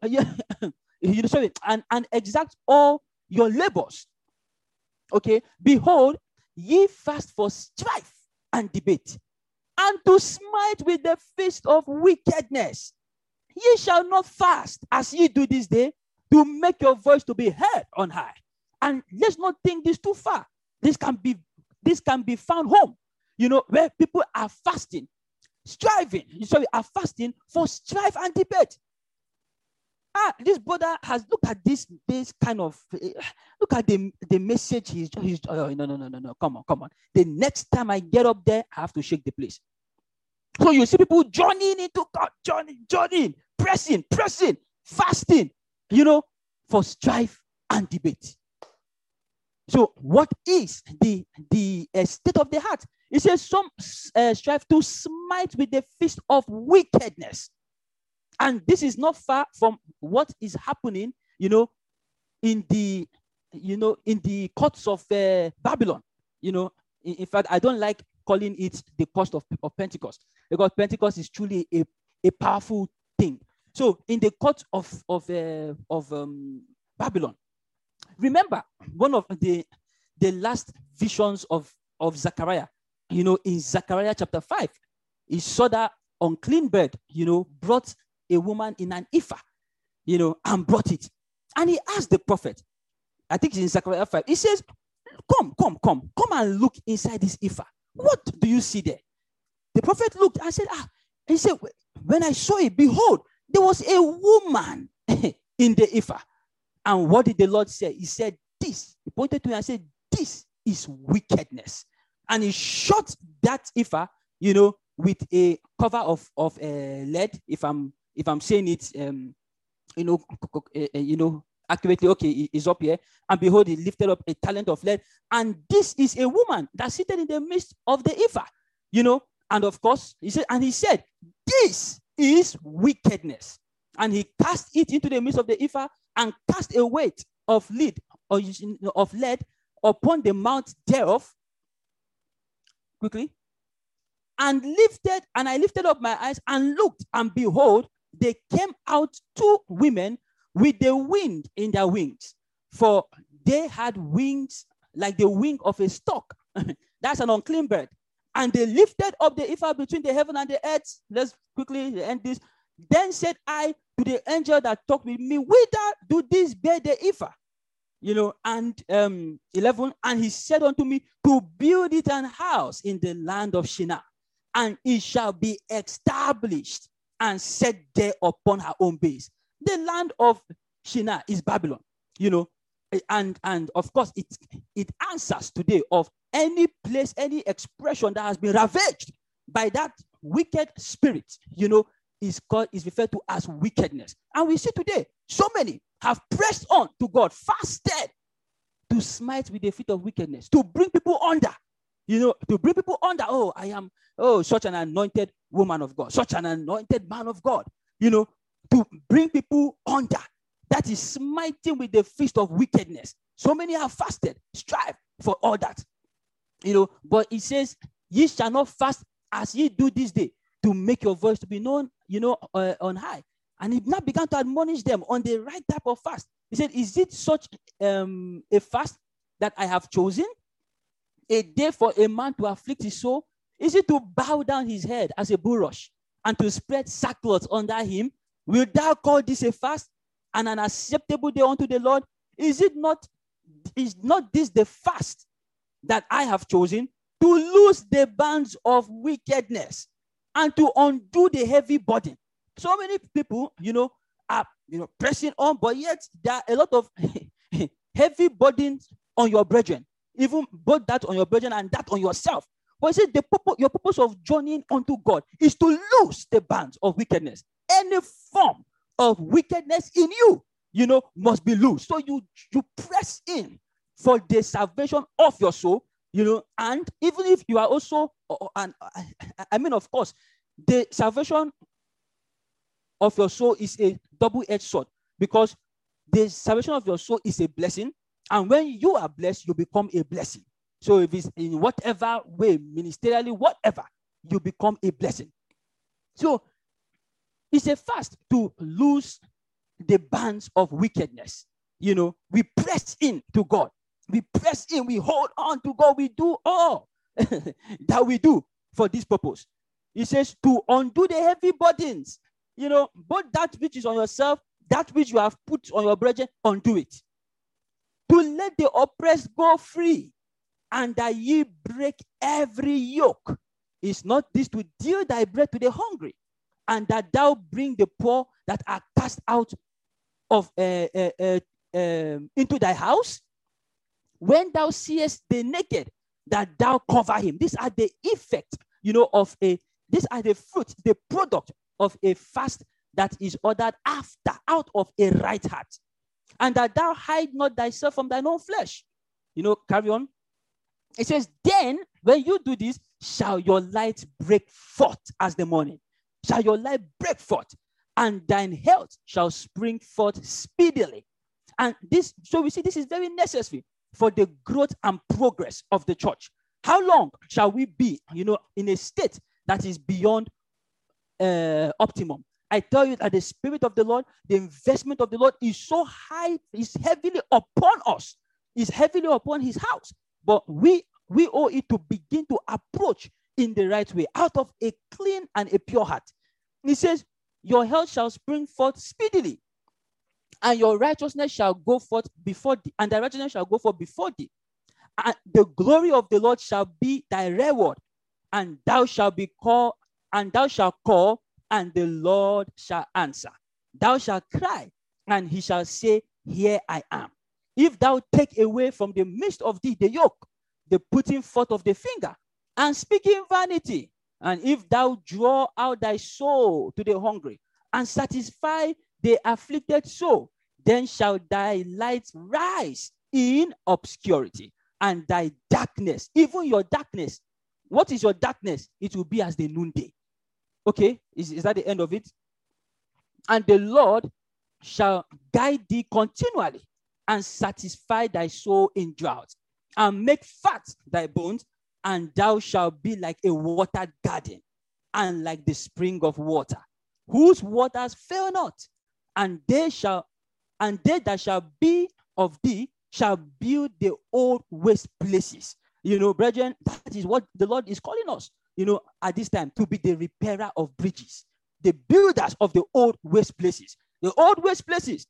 and exact all your labors. Okay, behold, ye fast for strife and debate, and to smite with the fist of wickedness. Ye shall not fast as ye do this day, to make your voice to be heard on high. And let's not think this too far. This can be found home, where people are fasting, are fasting for strife and debate. This brother has looked at this kind of, look at the message he's no, come on. The next time I get up there, I have to shake the place. So you see people joining into God, joining, pressing, fasting, for strife and debate. So what is the state of the heart? It says some strive to smite with the fist of wickedness. And this is not far from what is happening, in the courts of Babylon. In fact, I don't like calling it the cost of Pentecost, because Pentecost is truly a powerful thing. So in the court of Babylon, remember one of the last visions of Zechariah, in Zechariah chapter 5, he saw that unclean bird, brought a woman in an ephah, and brought it. And he asked the prophet, I think it's in Zechariah 5, he says, come and look inside this ephah. What do you see there? The prophet looked and said, he said, when I saw it, behold, there was a woman in the ephah. And what did the Lord say? He said, this. He pointed to me and said, this is wickedness. And he shot that ephah, with a cover of lead. If I'm saying it, accurately, okay, it's up here. And behold, he lifted up a talent of lead. And this is a woman that's seated in the midst of the ephah, And of course, he said, this is wickedness. And he cast it into the midst of the ephah and cast a weight of lead upon the mount thereof. Quickly. And I lifted up my eyes and looked, and behold, they came out 2 women with the wind in their wings, for they had wings like the wing of a stork. That's an unclean bird. And they lifted up the ephah between the heaven and the earth. Let's quickly end this. Then said I to the angel that talked with me, whither do these bear the ephah? And 11, and he said unto me, to build it an house in the land of Shinar, and it shall be established and set there upon her own base. The land of Shinar is Babylon, and of course it answers today of any place, any expression that has been ravaged by that wicked spirit, is referred to as wickedness. And we see today so many have pressed on to God, fasted to smite with the feet of wickedness, to bring people under, to bring people under. Oh, I am, such an anointed woman of God, such an anointed man of God, to bring people under. That is smiting with the fist of wickedness. So many have fasted, strive for all that, but it says, ye shall not fast as ye do this day, to make your voice to be known, on high. And he now began to admonish them on the right type of fast. He said, is it such a fast that I have chosen? A day for a man to afflict his soul? Is it to bow down his head as a bulrush and to spread sackcloth under him? Will thou call this a fast and an acceptable day unto the Lord? Is not this the fast that I have chosen, to loose the bands of wickedness and to undo the heavy burden? So many people, are, pressing on, but yet there are a lot of heavy burdens on your brethren, even both that on your brethren and that on yourself. But it says your purpose of journeying unto God is to loose the bands of wickedness. Any form of wickedness in you, must be loose. So you press in for the salvation of your soul, and even if you are also, of course, the salvation of your soul is a double-edged sword, because the salvation of your soul is a blessing, and when you are blessed, you become a blessing. So if it's in whatever way, ministerially, whatever, you become a blessing. So it's a fast to loose the bands of wickedness. We press in to God. We press in, we hold on to God. We do all that we do for this purpose. He says to undo the heavy burdens, both that which is on yourself, that which you have put on your brethren, undo it. To let the oppressed go free, and that ye break every yoke. Is not this to deal thy bread to the hungry, and that thou bring the poor that are cast out of into thy house? When thou seest the naked, that thou cover him. These are the effect, these are the fruit, the product of a fast that is ordered out of a right heart. And that thou hide not thyself from thine own flesh. Carry on. It says, then when you do this, shall your light break forth as the morning. Shall your light break forth, and thine health shall spring forth speedily. And so we see this is very necessary for the growth and progress of the church. How long shall we be, in a state that is beyond optimum? I tell you that the Spirit of the Lord, the investment of the Lord is so high, is heavily upon us, is heavily upon his house. But we owe it to begin to approach in the right way, out of a clean and a pure heart. He says, your health shall spring forth speedily, and your righteousness shall go forth before thee, and thy righteousness shall go forth before thee. And the glory of the Lord shall be thy reward, and thou shalt call, and the Lord shall answer. Thou shalt cry, and he shall say, here I am. If thou take away from the midst of thee the yoke, the putting forth of the finger, and speaking vanity, and if thou draw out thy soul to the hungry, and satisfy the afflicted soul, then shall thy light rise in obscurity, and thy darkness, even your darkness. What is your darkness? It will be as the noonday. Okay, is that the end of it? And the Lord shall guide thee continually, and satisfy thy soul in drought, and make fat thy bones, and thou shalt be like a watered garden, and like the spring of water, whose waters fail not, and they shall and they that shall be of thee shall build the old waste places. Brethren, that is what the Lord is calling us, at this time, to be the repairer of bridges, the builders of the old waste places. The old waste places,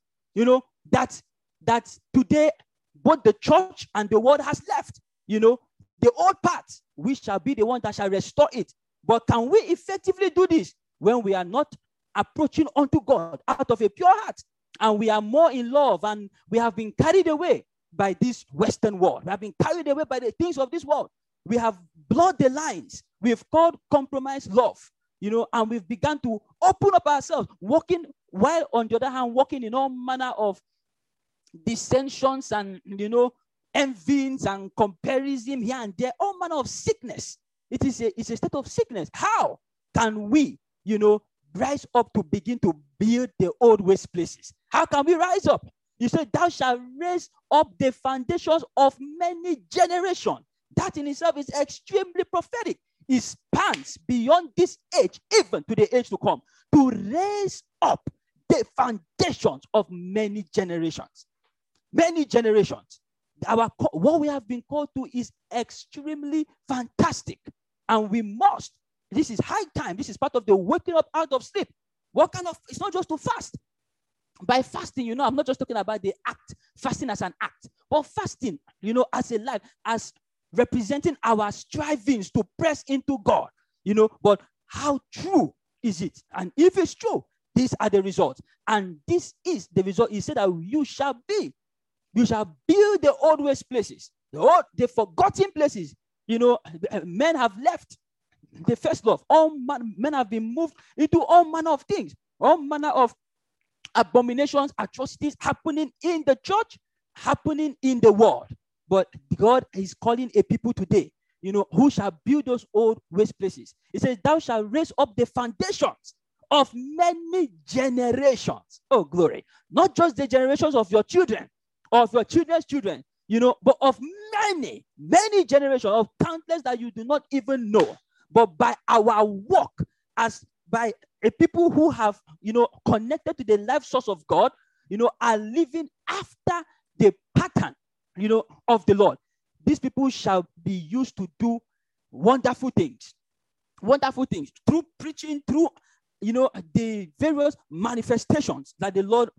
that today both the church and the world has left. The old parts, we shall be the one that shall restore it. But can we effectively do this when we are not approaching unto God out of a pure heart, and we are more in love, and we have been carried away by this Western world? We have been carried away by the things of this world. We have blurred the lines. We've called compromise love, and we've begun to open up ourselves, walking, while on the other hand, walking in all manner of dissensions and, envyings and comparison here and there, all manner of sickness. It's a state of sickness. How can we, rise up to begin to build the old waste places? How can we rise up? You say, thou shalt raise up the foundations of many generations. That in itself is extremely prophetic. It spans beyond this age, even to the age to come, to raise up the foundations of many generations. Many generations. What we have been called to is extremely fantastic. And we must, this is high time, this is part of the waking up out of sleep. It's not just to fast. By fasting, I'm not just talking about the act, fasting as an act, but fasting, as a life, as representing our strivings to press into God, but how true is it? And if it's true, these are the results. And this is the result. He said that you shall build the old waste places, the forgotten places. Men have left the first love. Men have been moved into all manner of things, all manner of abominations, atrocities happening in the church, happening in the world. But God is calling a people today, who shall build those old waste places. He says, thou shalt raise up the foundations of many generations. Oh, glory. Not just the generations of your children, of your children's children, but of many, many generations, of countless that you do not even know. But by our walk, as by a people who have, connected to the life source of God, are living after the pattern, of the Lord. These people shall be used to do wonderful things through preaching, through, the various manifestations that the Lord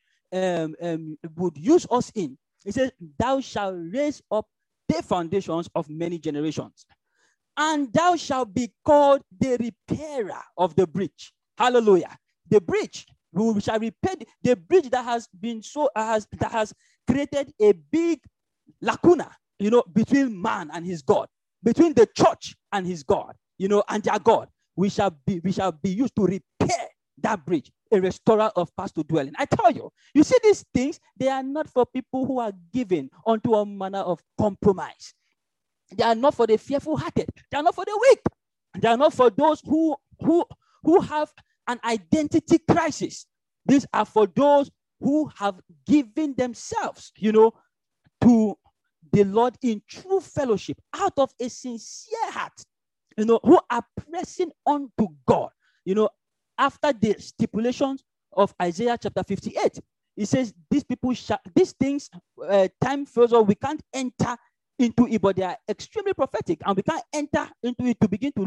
would use us in. He says, thou shalt raise up the foundations of many generations, and thou shalt be called the repairer of the breach. Hallelujah. The breach, we shall repair the breach that has been that has created a big lacuna, between man and his God, between the church and his God, and their God. We shall be used to repair that breach, a restorer of past to dwell in. I tell you, you see these things, they are not for people who are given unto all manner of compromise. They are not for the fearful-hearted. They are not for the weak. They are not for those who have an identity crisis. These are for those who have given themselves, to the Lord in true fellowship, out of a sincere heart, who are pressing on to God, after the stipulations of Isaiah chapter 58. It says, these things, time fails us, we can't enter into it, but they are extremely prophetic, and we can't enter into it to begin to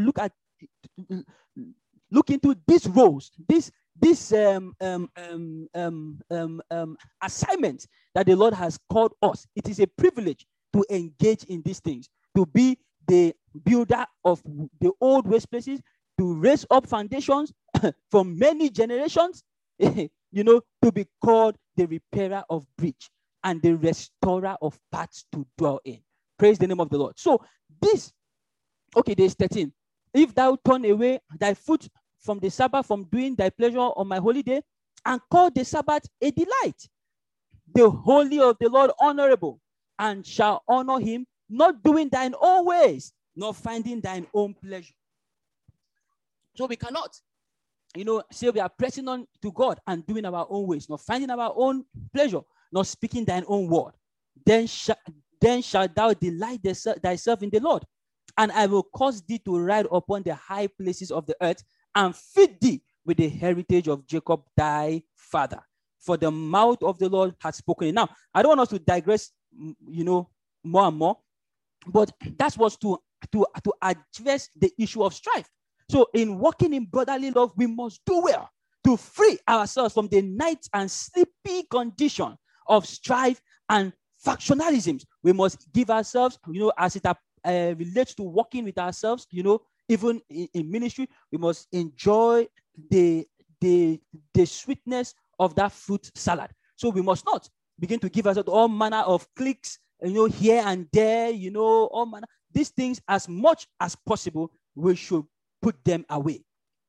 look into these roles, this assignment that the Lord has called us. It is a privilege to engage in these things, to be the builder of the old waste places, to raise up foundations from many generations, to be called the repairer of breach and the restorer of paths to dwell in. Praise the name of the Lord. So this, there's 13. If thou turn away thy foot from the Sabbath, from doing thy pleasure on my holy day, and call the Sabbath a delight, the holy of the Lord honorable, and shall honor him, not doing thine own ways, nor finding thine own pleasure. So we cannot, say we are pressing on to God and doing our own ways, not finding our own pleasure, not speaking thine own word. Then shalt thou delight thyself in the Lord, and I will cause thee to ride upon the high places of the earth, and feed thee with the heritage of Jacob thy father. for the mouth of the Lord has spoken it. Now, I don't want us to digress, more and more, but that was to address the issue of strife. So in walking in brotherly love, we must do well to free ourselves from the night and sleepy condition of strife and factionalisms. We must give ourselves, as it relates to working with ourselves, even in ministry, we must enjoy the sweetness of that fruit salad. So we must not begin to give ourselves all manner of cliques, here and there, all manner. These things, as much as possible, we should put them away.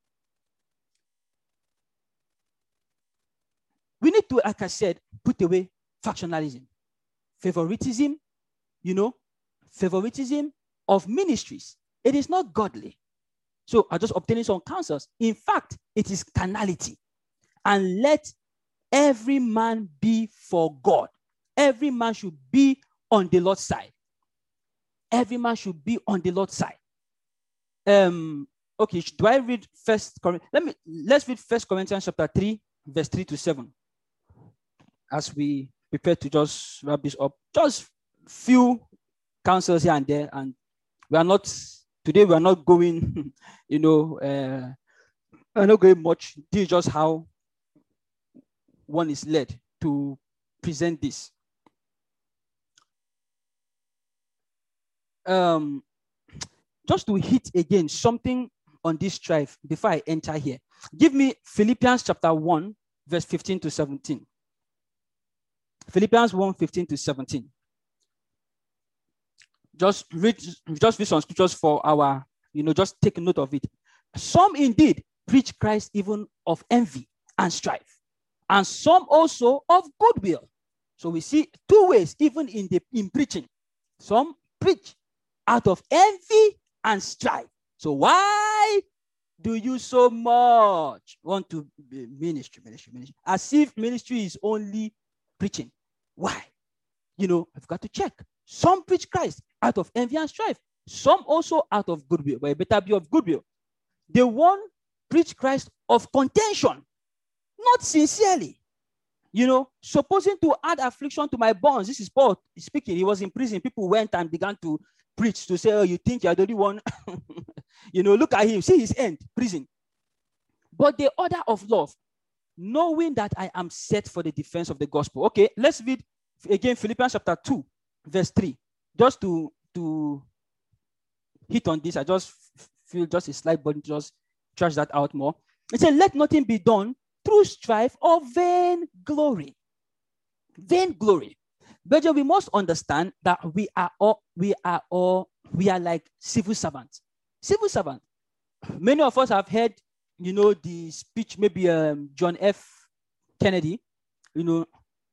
We need to, like I said, put away factionalism, favoritism, favoritism of ministries. It is not godly. So I'm just obtaining some counsels. In fact, it is carnality. And let every man be for God. Every man should be on the Lord's side. Every man should be on the Lord's side. Okay, do I read Let's read 1 Corinthians chapter 3, verse 3 to 7. As we prepare to just wrap this up, just few counsels here and there, and we are not going, we're not going much. This is just how one is led to present this. Just to hit again something on this strife before I enter here. Give me Philippians chapter 1, verse 15 to 17. Philippians 1, 15 to 17. Just read some scriptures for our, just take note of it. Some indeed preach Christ even of envy and strife, and some also of goodwill. So we see two ways, even in preaching. Some preach out of envy and strife. So why do you so much want to be ministry? As if ministry is only preaching. Why? I've got to check. Some preach Christ out of envy and strife. Some also out of goodwill. But it better be of goodwill. The one preach Christ of contention, not sincerely. Supposing to add affliction to my bonds. This is Paul speaking. He was in prison. People went and began to preach to say, oh, you think you're the only one? Look at him. See his end, prison. But the order of love, knowing that I am set for the defense of the gospel. Okay, let's read again Philippians chapter 2, verse 3. Just to hit on this, I just feel just a slight button to just trash that out more. It said, let nothing be done through strife or vain glory. Vain glory. But we must understand that we are like civil servants. Civil servants. Many of us have heard, the speech, maybe John F. Kennedy, the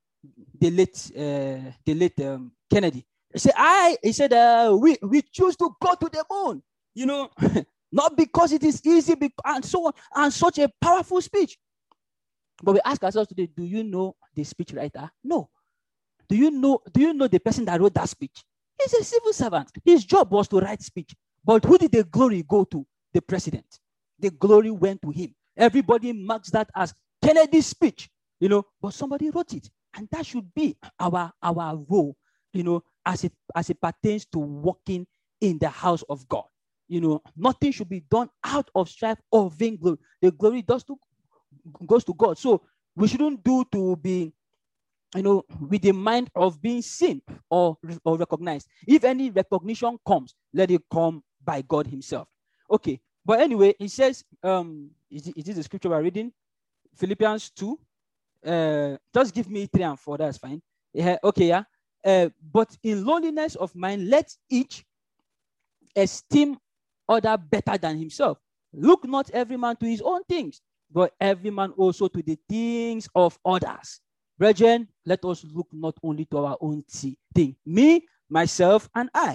late Kennedy. He said, we choose to go to the moon, not because it is easy, and so on, and such a powerful speech. But we ask ourselves today, do you know the speech writer? No. Do you know the person that wrote that speech? He's a civil servant. His job was to write speech. But who did the glory go to? The president. The glory went to him. Everybody marks that as Kennedy's speech, but somebody wrote it. And that should be our role, as it pertains to walking in the house of God. Nothing should be done out of strife or vain glory. The glory goes to God. So we shouldn't do to be, with the mind of being seen or recognized. If any recognition comes, let it come by God himself. Okay. But anyway, it says, is this the scripture we're reading? Philippians 2. Just give me 3 and 4. That's fine. Okay, yeah. But in lowliness of mind, let each esteem other better than himself. Look not every man to his own things, but every man also to the things of others. Brethren, let us look not only to our own thing. Me, myself, and I.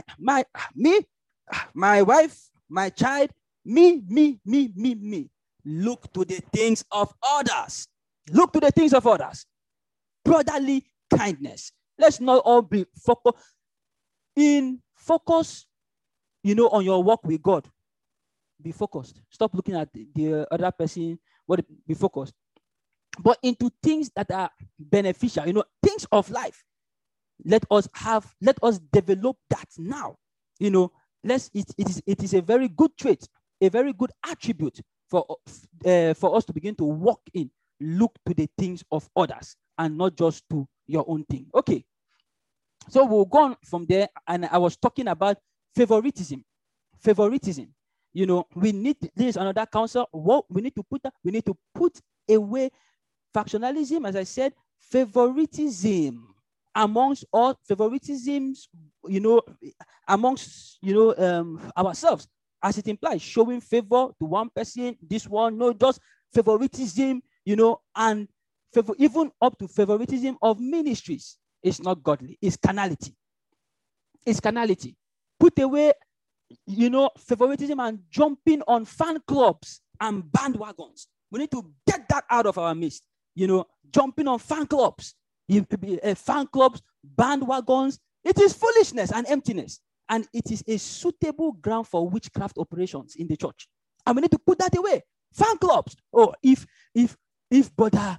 My wife, my child, me. Look to the things of others. Look to the things of others. Brotherly kindness. Let's not all be focused on your walk with God. Be focused. Stop looking at the other person. Be focused. but into things that are beneficial, things of life. Let us develop that now. It is a very good trait, a very good attribute for us to begin to walk in. Look to the things of others and not just to your own thing. Okay. So we'll go on from there, and I was talking about favoritism. We need, this is another counsel. What we need to put away factionalism, as I said, favoritism amongst all favoritisms, amongst ourselves, as it implies, showing favor to one person, this one, no, just favoritism, and even up to favoritism of ministries. It's not godly. It's carnality. Put away, favoritism and jumping on fan clubs and bandwagons. We need to get that out of our midst. Jumping on fan clubs, bandwagons. It is foolishness and emptiness, and it is a suitable ground for witchcraft operations in the church. And we need to put that away. Fan clubs. Oh, if brother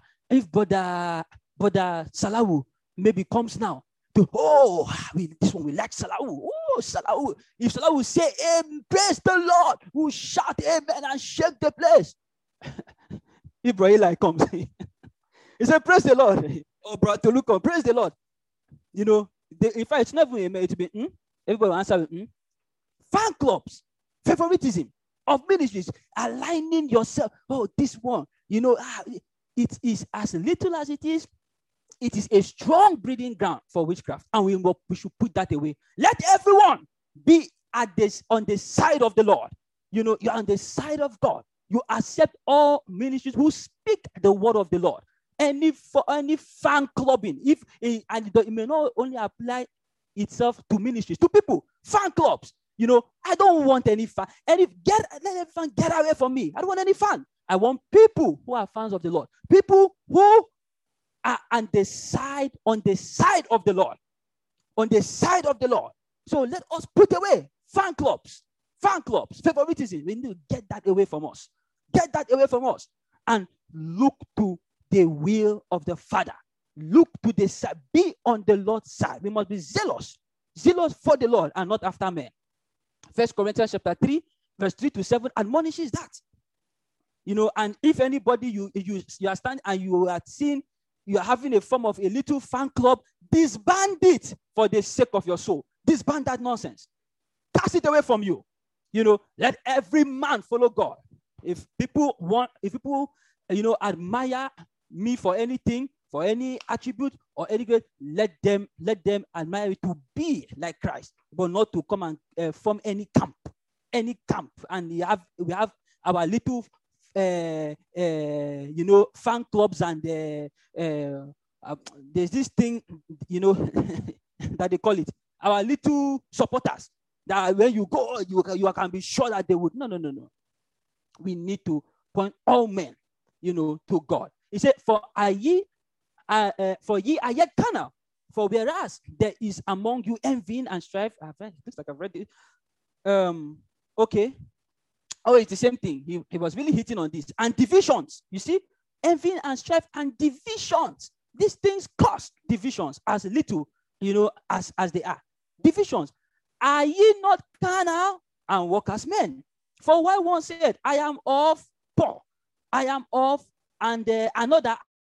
Salawu maybe comes now to, this one we like Salawu. Oh, Salawu. If Salawu say amen, praise the Lord, we'll shout amen and shake the place. If Brother comes, he said, praise the Lord. Oh, Brother Toluko, praise the Lord. In fact, it's never amen. It will be, everybody will answer, Fan clubs, favoritism of ministries, aligning yourself. Oh, this one, it is as little as it is a strong breeding ground for witchcraft, and we should put that away. Let everyone be on the side of the Lord. You're on the side of God. You accept all ministries who speak the word of the Lord. For any fan clubbing, and it may not only apply itself to ministries, to people, fan clubs. I don't want any fan. Let every fan get away from me. I don't want any fan. I want people who are fans of the Lord. People who are on the side of the Lord. On the side of the Lord. So let us put away fan clubs, favoritism. We need to get that away from us. And look to the will of the Father. Look to the side. Be on the Lord's side. We must be zealous for the Lord and not after men. 1 Corinthians chapter 3, verse 3-7 admonishes that. And if anybody you are standing and you are seeing, you are having a form of a little fan club, disband it for the sake of your soul. Disband that nonsense. Cast it away from you. Let every man follow God. If people admire me for anything, for any attribute or any good, let them admire it to be like Christ, but not to come and form any camp. And we have our little fan clubs, and there's this thing, that they call it our little supporters, that when you go, you can be sure that they would. No. We need to point all men, to God. He said, for ye are yet carnal, for whereas there is among you envying and strife. It looks like I've read it. Okay. Oh, it's the same thing. He was really hitting on this. And divisions. You see? Envying and strife and divisions. These things cause divisions as little, as they are. Divisions. Are ye not carnal and walk as men? For why one said, I am of Paul, I am of, and another,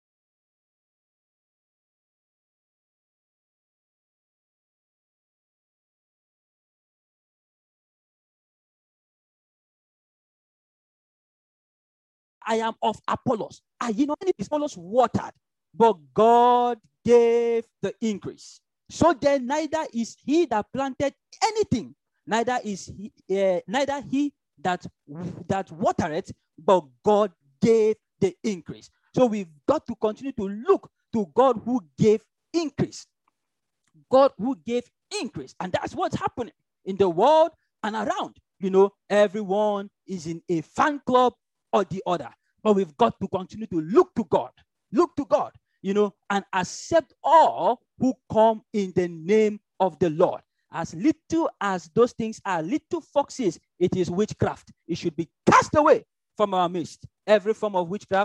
I am of Apollos. Are ye not? Apollos watered, but God gave the increase. So then neither is he that planted anything, neither he that watereth, but God gave the increase. So we've got to continue to look to God who gave increase. God who gave increase. And that's what's happening in the world and around. Everyone is in a fan club or the other. But we've got to continue to look to God, and accept all who come in the name of the Lord. As little as those things are little foxes, it is witchcraft. It should be cast away from our midst. Every form of witchcraft,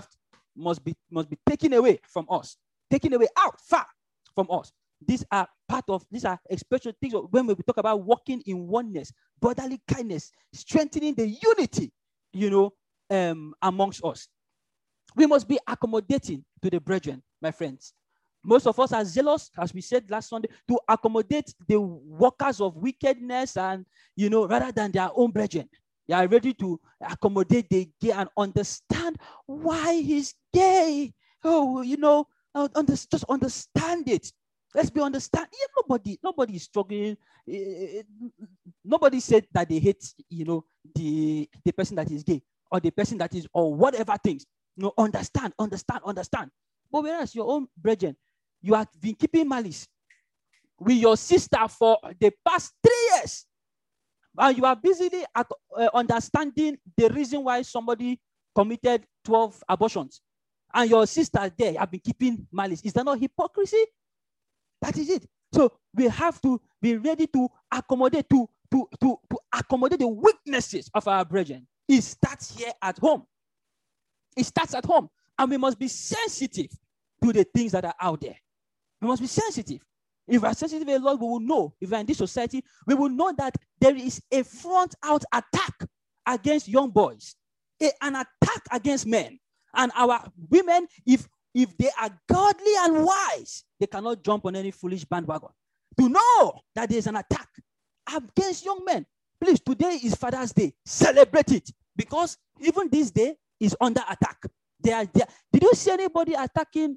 must be taken away from us, taken away out far from us. These are expression things when we talk about walking in oneness, brotherly kindness, strengthening the unity, amongst us. We must be accommodating to the brethren, my friends. Most of us are zealous, as we said last Sunday, to accommodate the workers of wickedness and, rather than their own brethren. They are ready to accommodate the gay and understand why he's gay. Oh, just understand it. Let's be understand. Nobody is struggling. Nobody said that they hate, the person that is gay or the person that is, or whatever things. Understand. But whereas your own brethren, you have been keeping malice with your sister for the past 3 years. And you are busily understanding the reason why somebody committed 12 abortions. And your sister there have been keeping malice. Is that not hypocrisy? That is it. So we have to be ready to accommodate, to accommodate the weaknesses of our brethren. It starts here at home. It starts at home. And we must be sensitive to the things that are out there. We must be sensitive. If we are sensitive a lot, we will know. If we are in this society, we will know that there is a front-out attack against young boys, an attack against men. And our women, if they are godly and wise, they cannot jump on any foolish bandwagon. To know that there is an attack against young men. Please, today is Father's Day. Celebrate it. Because even this day is under attack. Did you see anybody attacking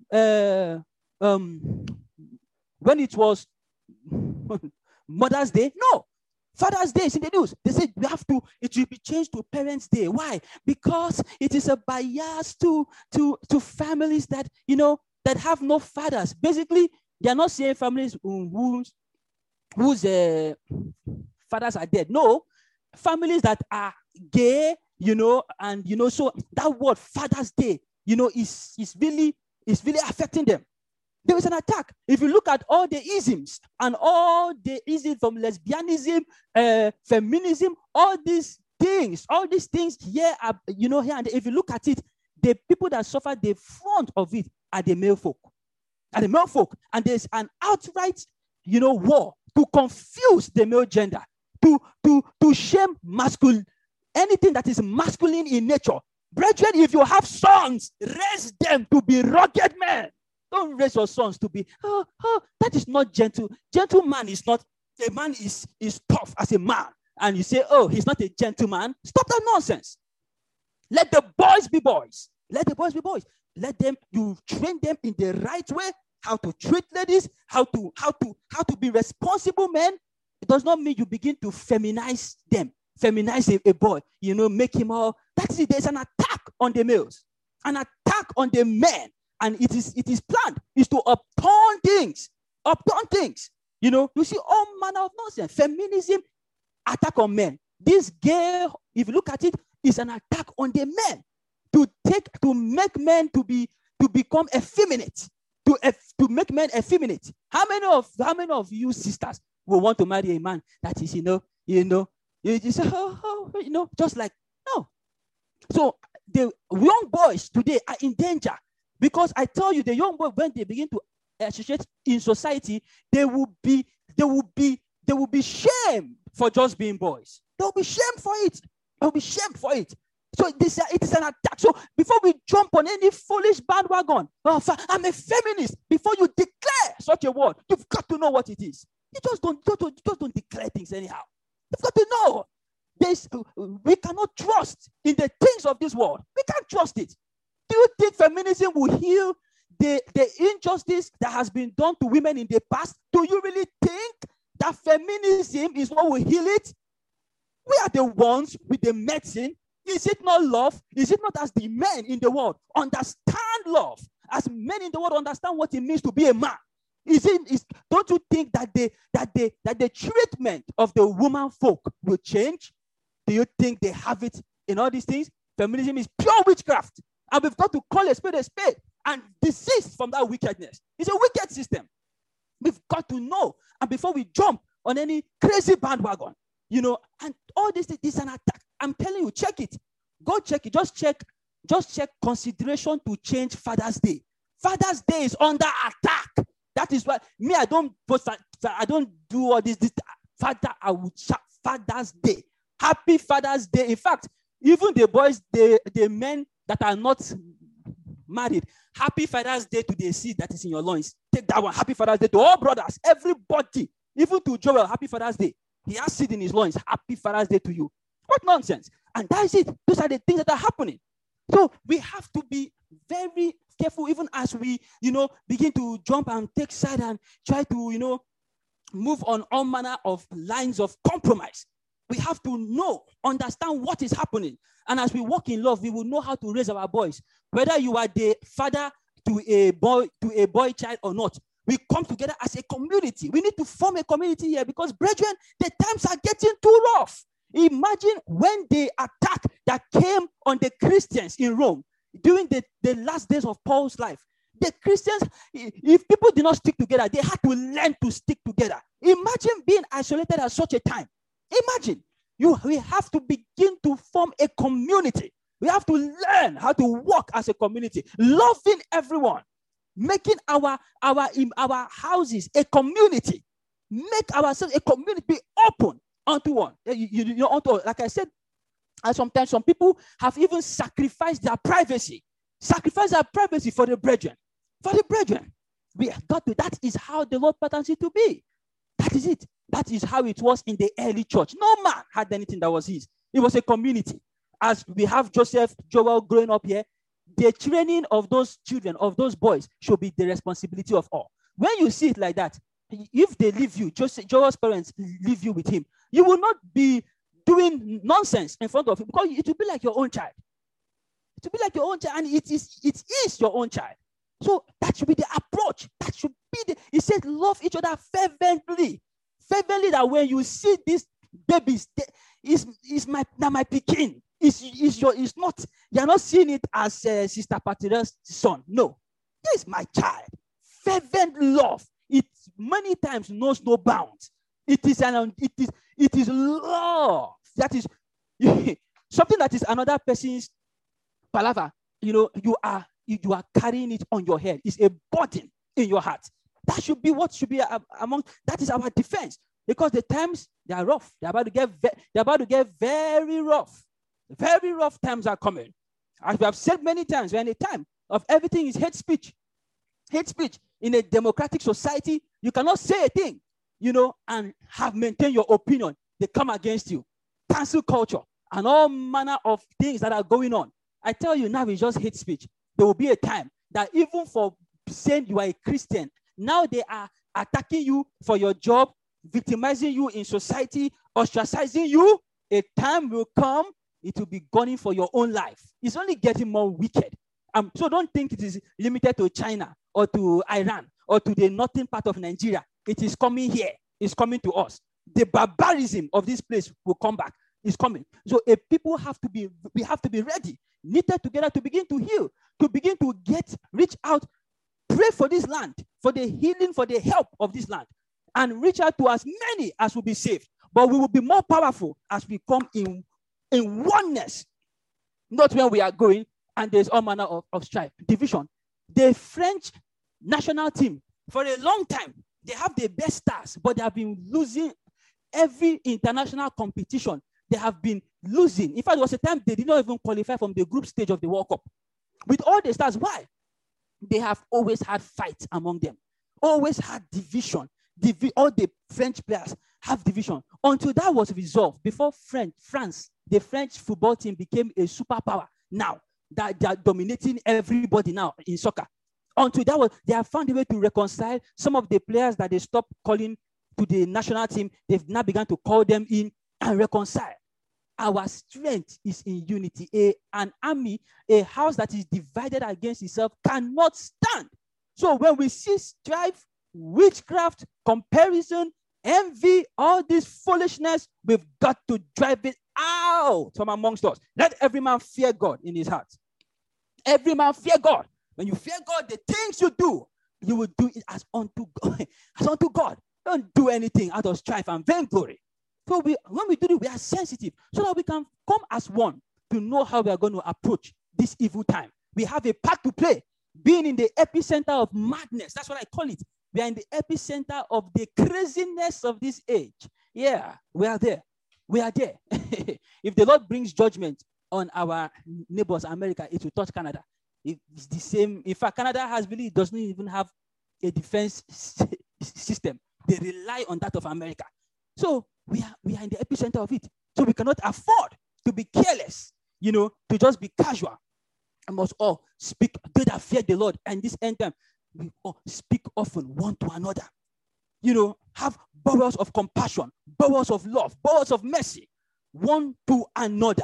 when it was Mother's Day? No. Father's Day is in the news. They said it will be changed to Parents' Day. Why? Because it is a bias to families that, that have no fathers. Basically, they are not saying families whose fathers are dead. No, families that are gay, and, so that word Father's Day, is really affecting them. There is an attack. If you look at all the isms and all the isms from lesbianism, feminism, all these things here, here and there, if you look at it, the people that suffer the front of it are the male folk. And there's an outright, war to confuse the male gender, to shame masculine, anything that is masculine in nature. Brethren, if you have sons, raise them to be rugged men. Don't raise your sons to be, that is not gentle. Gentleman is not, a man is tough as a man. And you say, he's not a gentleman. Stop that nonsense. Let the boys be boys. You train them in the right way, how to treat ladies, how to be responsible men. It does not mean you begin to feminize them. Feminize a boy, make him all. That's it. There's an attack on the males, an attack on the men. And it is planned, is to upturn things. You see all manner of nonsense. Feminism, attack on men. This gay, if you look at it, is an attack on the men to make men to become effeminate, to make men effeminate. How many of you sisters will want to marry a man that is, you say, just like, no. So the young boys today are in danger. Because I tell you, the young boys, when they begin to associate in society, they will be shamed for just being boys. They'll be shamed for it. So it is an attack. So before we jump on any foolish bandwagon, I'm a feminist. Before you declare such a word, you've got to know what it is. You just don't declare things anyhow. You've got to know. We cannot trust in the things of this world. We can't trust it. Do you think feminism will heal the injustice that has been done to women in the past? Do you really think that feminism is what will heal it? We are the ones with the medicine. Is it not love? Is it not as the men in the world understand love? As men in the world understand what it means to be a man? Don't you think that the treatment of the woman folk will change? Do you think they have it in all these things? Feminism is pure witchcraft. And we've got to call a spade and desist from that wickedness. It's a wicked system. We've got to know. And before we jump on any crazy bandwagon, and all this is an attack. I'm telling you, check it. Go check it. Just check Just check consideration to change Father's Day. Father's Day is under attack. That is why me, I don't do all this. Father, I would shout Father's Day. Happy Father's Day. In fact, even the boys, the men that are not married, happy Father's Day to the seed that is in your loins. Take that one. Happy Father's Day to all brothers, everybody, even to Joel. Happy Father's Day. He has seed in his loins. Happy Father's Day to you. What nonsense. And that is it. Those are the things that are happening. So we have to be very careful, even as we, begin to jump and take side and try to, move on all manner of lines of compromise. We have to understand what is happening. And as we walk in love, we will know how to raise our boys. Whether you are the father to a boy child or not, we come together as a community. We need to form a community here because, brethren, the times are getting too rough. Imagine when the attack that came on the Christians in Rome during the last days of Paul's life. The Christians, if people did not stick together, they had to learn to stick together. Imagine being isolated at such a time. Imagine. We have to begin to form a community. We have to learn how to walk as a community, loving everyone, making our houses a community, make ourselves a community open unto one. Like I said, sometimes some people have even sacrificed their privacy for the brethren. For the brethren, that is how the Lord patterns it to be. That is it. That is how it was in the early church. No man had anything that was his. It was a community. As we have Joseph, Joel growing up here, the training of those children, of those boys, should be the responsibility of all. When you see it like that, if they leave you, Joel's parents leave you with him, you will not be doing nonsense in front of him because it will be like your own child. It will be like your own child, and it is your own child. So that should be the approach. That should be he said, love each other fervently. Fervently, that when you see these babies, is my Pekin. It's not, you're not seeing it as Sister Patira's son. No, this is my child. Fervent love. It many times knows no bounds. It is love. That is something that is another person's palaver. You are carrying it on your head. It's a burden in your heart. That should be what should be that is our defense. Because the times, they are rough. They're about to get very rough. Very rough times are coming. As we have said many times, we're in a time of everything is hate speech. Hate speech. In a democratic society, you cannot say a thing, and have maintained your opinion. They come against you. Cancel culture and all manner of things that are going on. I tell you now, it's just hate speech. There will be a time that even for saying you are a Christian, now they are attacking you for your job, victimizing you in society, ostracizing you. A time will come, it will be gunning for your own life. It's only getting more wicked. So don't think it is limited to China or to Iran or to the northern part of Nigeria. It is coming here. It's coming to us. The barbarism of this place will come back. It's coming. So we have to be ready, knitted together to begin to heal, to begin to reach out, pray for this land, for the healing, for the help of this land, and reach out to as many as will be saved. But we will be more powerful as we come in oneness, not when we are going and there's all manner of strife, division. The French national team, for a long time, they have the best stars, but they have been losing every international competition. They have been losing. In fact, there was a time they did not even qualify from the group stage of the World Cup. With all the stars, why? They have always had fights among them, always had division. All the French players have division until that was resolved before France, the French football team became a superpower. Now that they are dominating everybody now in soccer. Until they have found a way to reconcile some of the players that they stopped calling to the national team. They've now begun to call them in and reconcile. Our strength is in unity. An army, a house that is divided against itself cannot stand. So when we see strife, witchcraft, comparison, envy, all this foolishness, we've got to drive it out from amongst us. Let every man fear God in his heart. Every man fear God. When you fear God, the things you do, you will do it as unto God. As unto God. Don't do anything out of strife and vainglory. So when we do it, we are sensitive so that we can come as one to know how we are going to approach this evil time. We have a part to play, being in the epicenter of madness. That's what I call it. We are in the epicenter of the craziness of this age. Yeah, we are there. We are there. If the Lord brings judgment on our neighbors, America, it will touch Canada. It's the same. In fact, Canada doesn't even have a defense system. They rely on that of America. So we are in the epicenter of it. So we cannot afford to be careless, to just be casual. I must all speak, they that fear the Lord. And this end time, we all speak often one to another. Have bowels of compassion, bowels of love, bowels of mercy, one to another.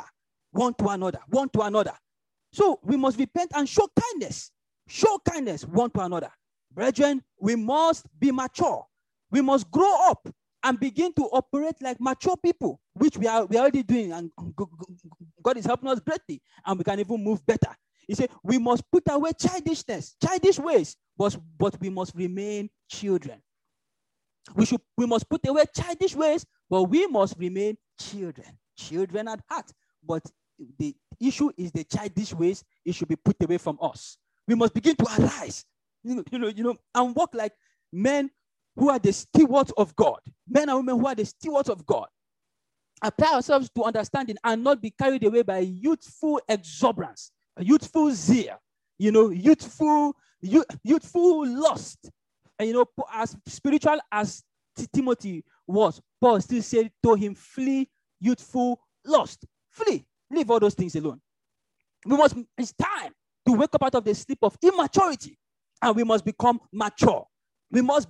So we must repent and show kindness one to another. Brethren, we must be mature. We must grow up and begin to operate like mature people, which we are already doing, and God is helping us greatly, and we can even move better. He said we must put away childish ways, but we must remain children. We must put away childish ways, but we must remain children at heart. But the issue is the childish ways. It should be put away from us. We must begin to arise, and walk like men who are the stewards of God. Men and women who are the stewards of God. Apply ourselves to understanding and not be carried away by youthful exuberance, youthful zeal, youthful lust. And as spiritual as Timothy was, Paul still said to him, flee youthful lust. Flee. Leave all those things alone. It's time to wake up out of the sleep of immaturity, and we must become mature. We must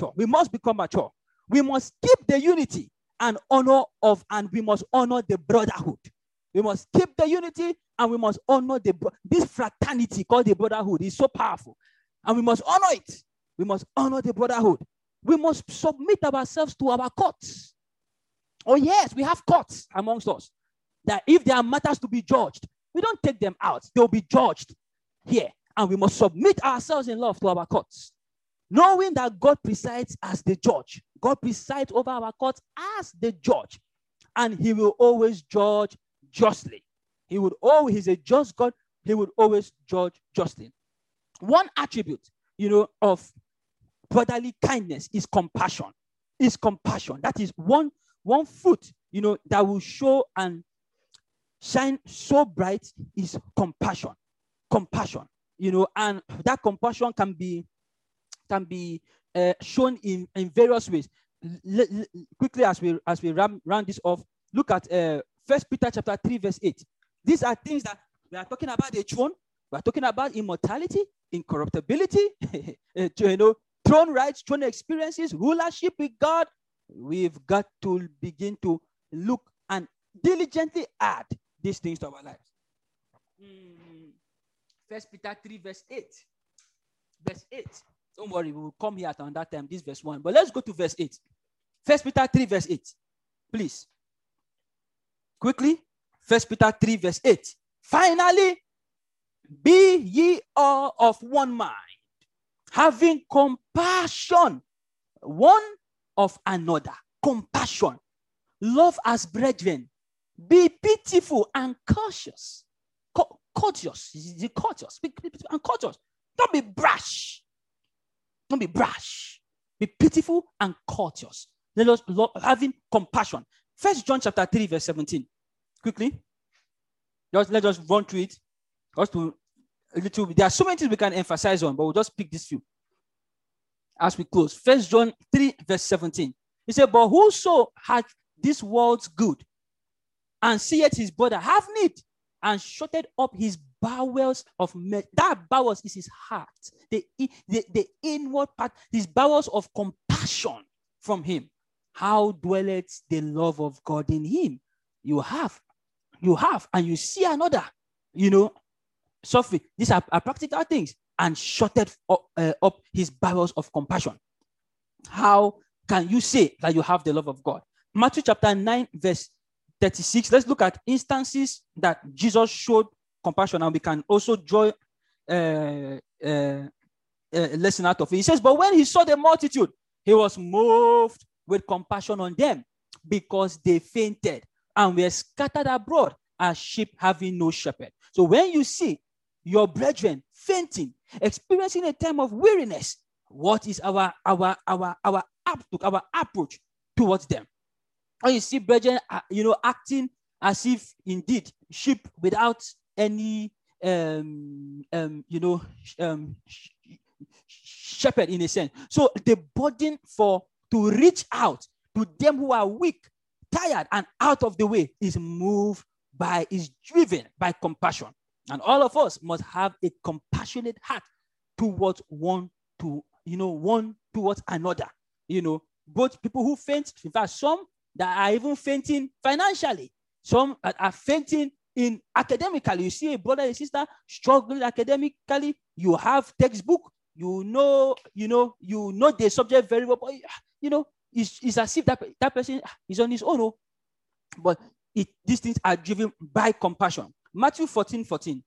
keep the unity and we must honor the brotherhood. We must keep the unity and we must honor this fraternity called the brotherhood. Is so powerful. And we must honor it. We must honor the brotherhood. We must submit ourselves to our courts. Oh yes, we have courts amongst us. That if there are matters to be judged, we don't take them out. They'll be judged here. And we must submit ourselves in love to our courts. Knowing that God presides as the judge. God presides over our courts as the judge. And he will always judge justly. He's a just God. He would always judge justly. One attribute, of brotherly kindness is compassion. That is one fruit, that will show and shine so bright is compassion. And that compassion can be shown in various ways. Quickly, as we round this off, look at 1 Peter chapter 3, verse 8. These are things that we are talking about the throne. We are talking about immortality, incorruptibility, throne rights, throne experiences, rulership with God. We've got to begin to look and diligently add these things to our lives. 1 Peter 3, verse 8. Verse 8. Don't worry, we will come here at that time. This verse 1. But let's go to verse 8. 1 Peter 3, verse 8. Please. Quickly. 1 Peter 3, verse 8. Finally, be ye all of one mind, having compassion one of another. Compassion. Love as brethren. Be pitiful and courteous. Courteous. Be pitiful and courteous. Don't be brash. Be pitiful and courteous. Let us having compassion. 1 John chapter 3, verse 17. Quickly. Let us run through it. There are so many things we can emphasize on, but we'll just pick this few as we close. 1 John 3, verse 17. He said, but whoso hath this world's good and seeth his brother have need and shutted up his bowels of mercy. That bowels is his heart. The inward part, his bowels of compassion from him. How dwelleth the love of God in him? You have, and you see another, suffering. These are practical things. And shutted up his bowels of compassion. How can you say that you have the love of God? Matthew chapter 9, verse 36. Let's look at instances that Jesus showed compassion, and we can also draw a lesson out of it. He says, but when he saw the multitude, he was moved with compassion on them because they fainted and were scattered abroad as sheep having no shepherd. So when you see your brethren fainting, experiencing a time of weariness, what is our approach towards them? Or you see brethren, acting as if indeed sheep without any, shepherd in a sense. So the burden to reach out to them who are weak, tired, and out of the way is driven by compassion. And all of us must have a compassionate heart towards one towards another. Both people who faint, in fact, some that are even fainting financially, some that are fainting in academically. You see a brother and sister struggling academically, you have textbook, you know the subject very well, but it's as if that person is on his own. But these things are driven by compassion. Matthew 14:14.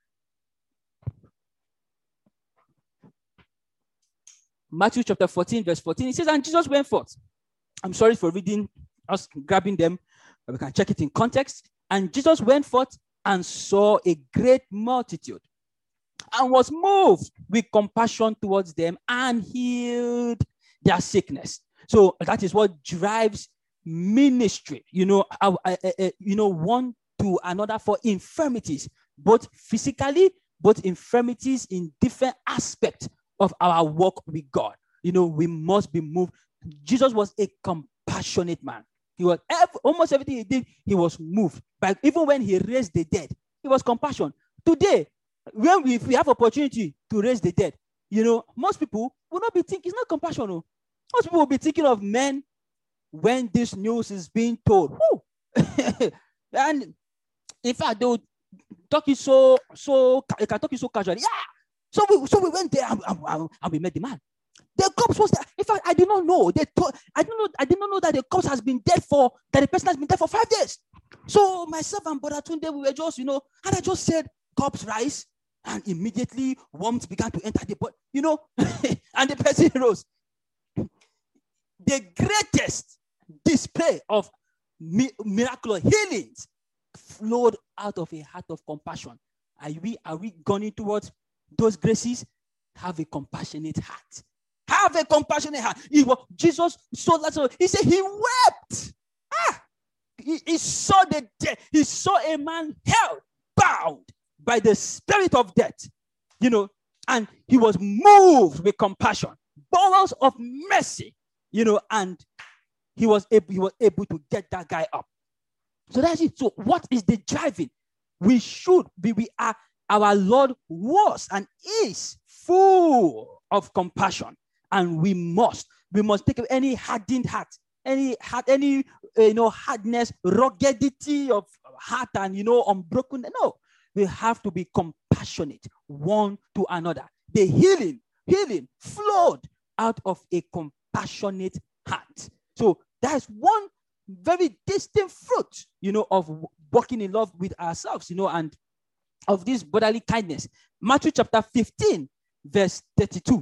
Matthew chapter 14, verse 14. It says, and Jesus went forth. I'm sorry for reading, us grabbing them, but we can check it in context. And Jesus went forth and saw a great multitude and was moved with compassion towards them and healed their sickness. So that is what drives ministry, one to another for infirmities, both physically, both infirmities in different aspects of our walk with God. We must be moved. Jesus was a compassionate man. He was almost everything he did, he was moved. But even when he raised the dead, he was compassion. Today, if we have opportunity to raise the dead, most people will not be thinking, it's not compassion. No. Most people will be thinking of men when this news is being told. And in fact, they will talk it they can talk it so casually. Yeah. So we went there and we met the man. The corpse was there. In fact, I did not know. I did not know that the corpse has been dead that the person has been dead for 5 days. So myself and Brother Tunde, we were just, and I just said, corpse rise, and immediately warmth began to enter the body, and the person rose. The greatest display of miraculous healings flowed out of a heart of compassion. Are we going towards those graces? Have a compassionate heart. Have a compassionate heart. Jesus saw Lazarus. He said he wept. He saw the death. He saw a man held, bound by the spirit of death. And he was moved with compassion, bowels of mercy. And he was able to get that guy up. So that's it. So what is the driving? Our Lord was and is full of compassion, and we must take any hardened heart, any hardness, ruggedity of heart, and unbroken. No, we have to be compassionate one to another. The healing flowed out of a compassionate heart. So that's one very distinct fruit, of walking in love with ourselves, and of this brotherly kindness. Matthew chapter 15, verse 32.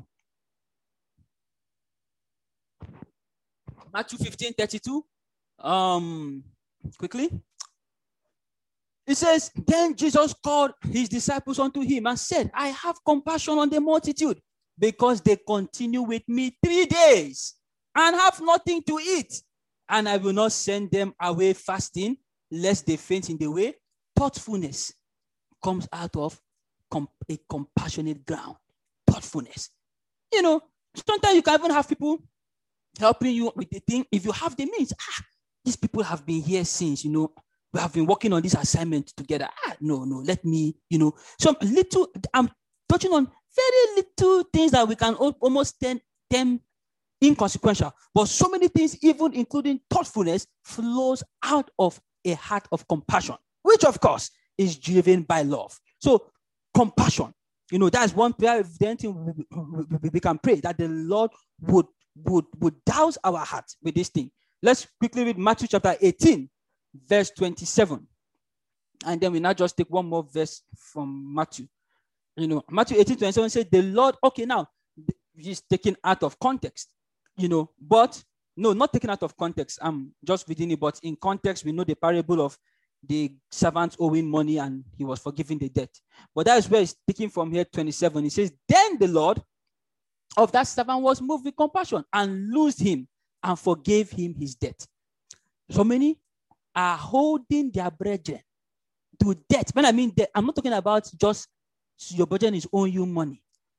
Matthew 15, 32. Quickly. It says, then Jesus called his disciples unto him and said, I have compassion on the multitude, because they continue with me 3 days and have nothing to eat. And I will not send them away fasting, lest they faint in the way. Thoughtfulness comes out of a compassionate ground. Thoughtfulness. Sometimes you can even have people helping you with the thing. If you have the means, these people have been here since, we have been working on this assignment together. No, let me, some little, I'm touching on very little things that we can almost term inconsequential. But so many things, even including thoughtfulness, flows out of a heart of compassion, which of course is driven by love. So compassion, that's one prayer. Then we can pray that the Lord would douse our hearts with this thing. Let's quickly read Matthew chapter 18, verse 27. And then we now just take one more verse from Matthew. Matthew 18, 27 says, the Lord, okay, now he's taken out of context, but no, not taken out of context. I'm just reading it, but in context, we know the parable of the servants owing money and he was forgiving the debt. But that is where it's taken from here, 27. He says, then the Lord of that servant was moved with compassion and loosed him and forgave him his debt. So many are holding their brethren to debt. When I mean debt, I'm not talking about just your brethren is owing you money.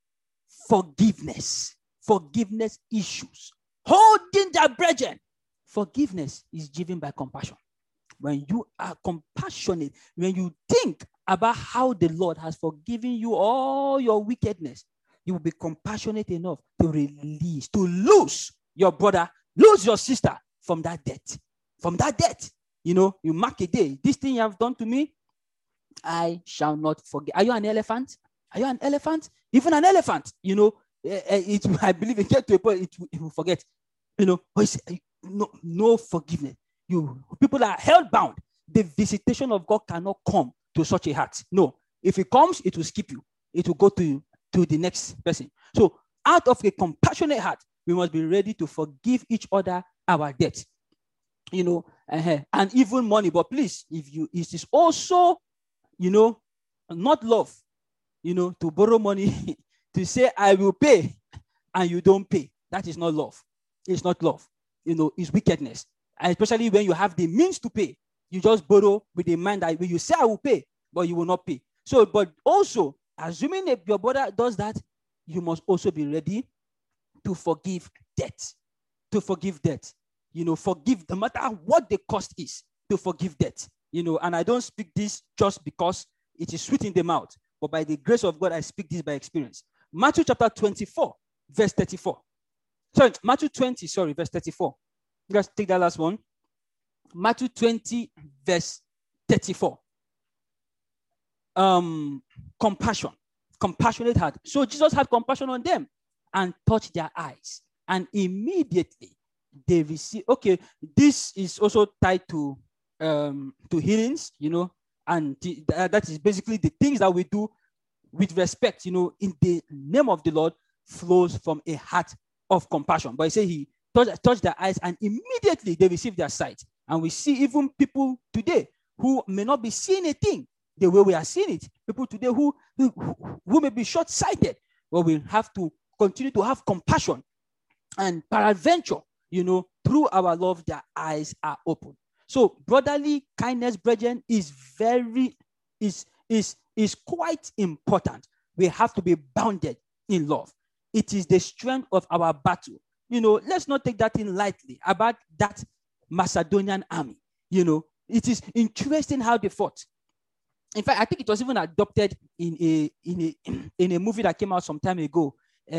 Forgiveness issues. Holding their brethren. Forgiveness is given by compassion. When you are compassionate, when you think about how the Lord has forgiven you all your wickedness, you will be compassionate enough to release, to lose your brother, lose your sister from that debt. From that debt. You know, you mark a day. This thing you have done to me, I shall not forget. Are you an elephant? Are you an elephant? Even an elephant, you know, I believe it get to a point it will forget. You know, no forgiveness. People are held bound. The visitation of God cannot come to such a heart. No, if it comes, it will skip you. It will go to the next person. So, out of a compassionate heart, we must be ready to forgive each other our debts. You know, and even money. But please, it is also, you know, not love. You know, to borrow money to say I will pay, and you don't pay. That is not love. It's not love. You know, it's wickedness. And especially when you have the means to pay, you just borrow with the mind that when you say I will pay, but you will not pay. So, but also, assuming that your brother does that, you must also be ready to forgive debt. To forgive debt. You know, forgive no matter what the cost is, to forgive debt. You know, and I don't speak this just because it is sweet in the mouth, but by the grace of God, I speak this by experience. Matthew chapter 24, verse 34. Sorry, Matthew 20, verse 34. Let's take that last one. Matthew 20, verse 34. Compassion. Compassionate heart. So Jesus had compassion on them and touched their eyes. And immediately they received. Okay, this is also tied to healings, you know, and that is basically the things that we do with respect, you know, in the name of the Lord flows from a heart of compassion. But he said he touched their eyes and immediately they received their sight. And we see even people today who may not be seeing a thing the way we are seeing it. People today who may be short-sighted, but we have to continue to have compassion. And peradventure, you know, through our love, their eyes are open. So brotherly kindness, brethren, is quite important. We have to be bounded in love. It is the strength of our battle. You know, let's not take that thing lightly about that Macedonian army. You know, it is interesting how they fought. In fact, I think it was even adopted in a movie that came out some time ago,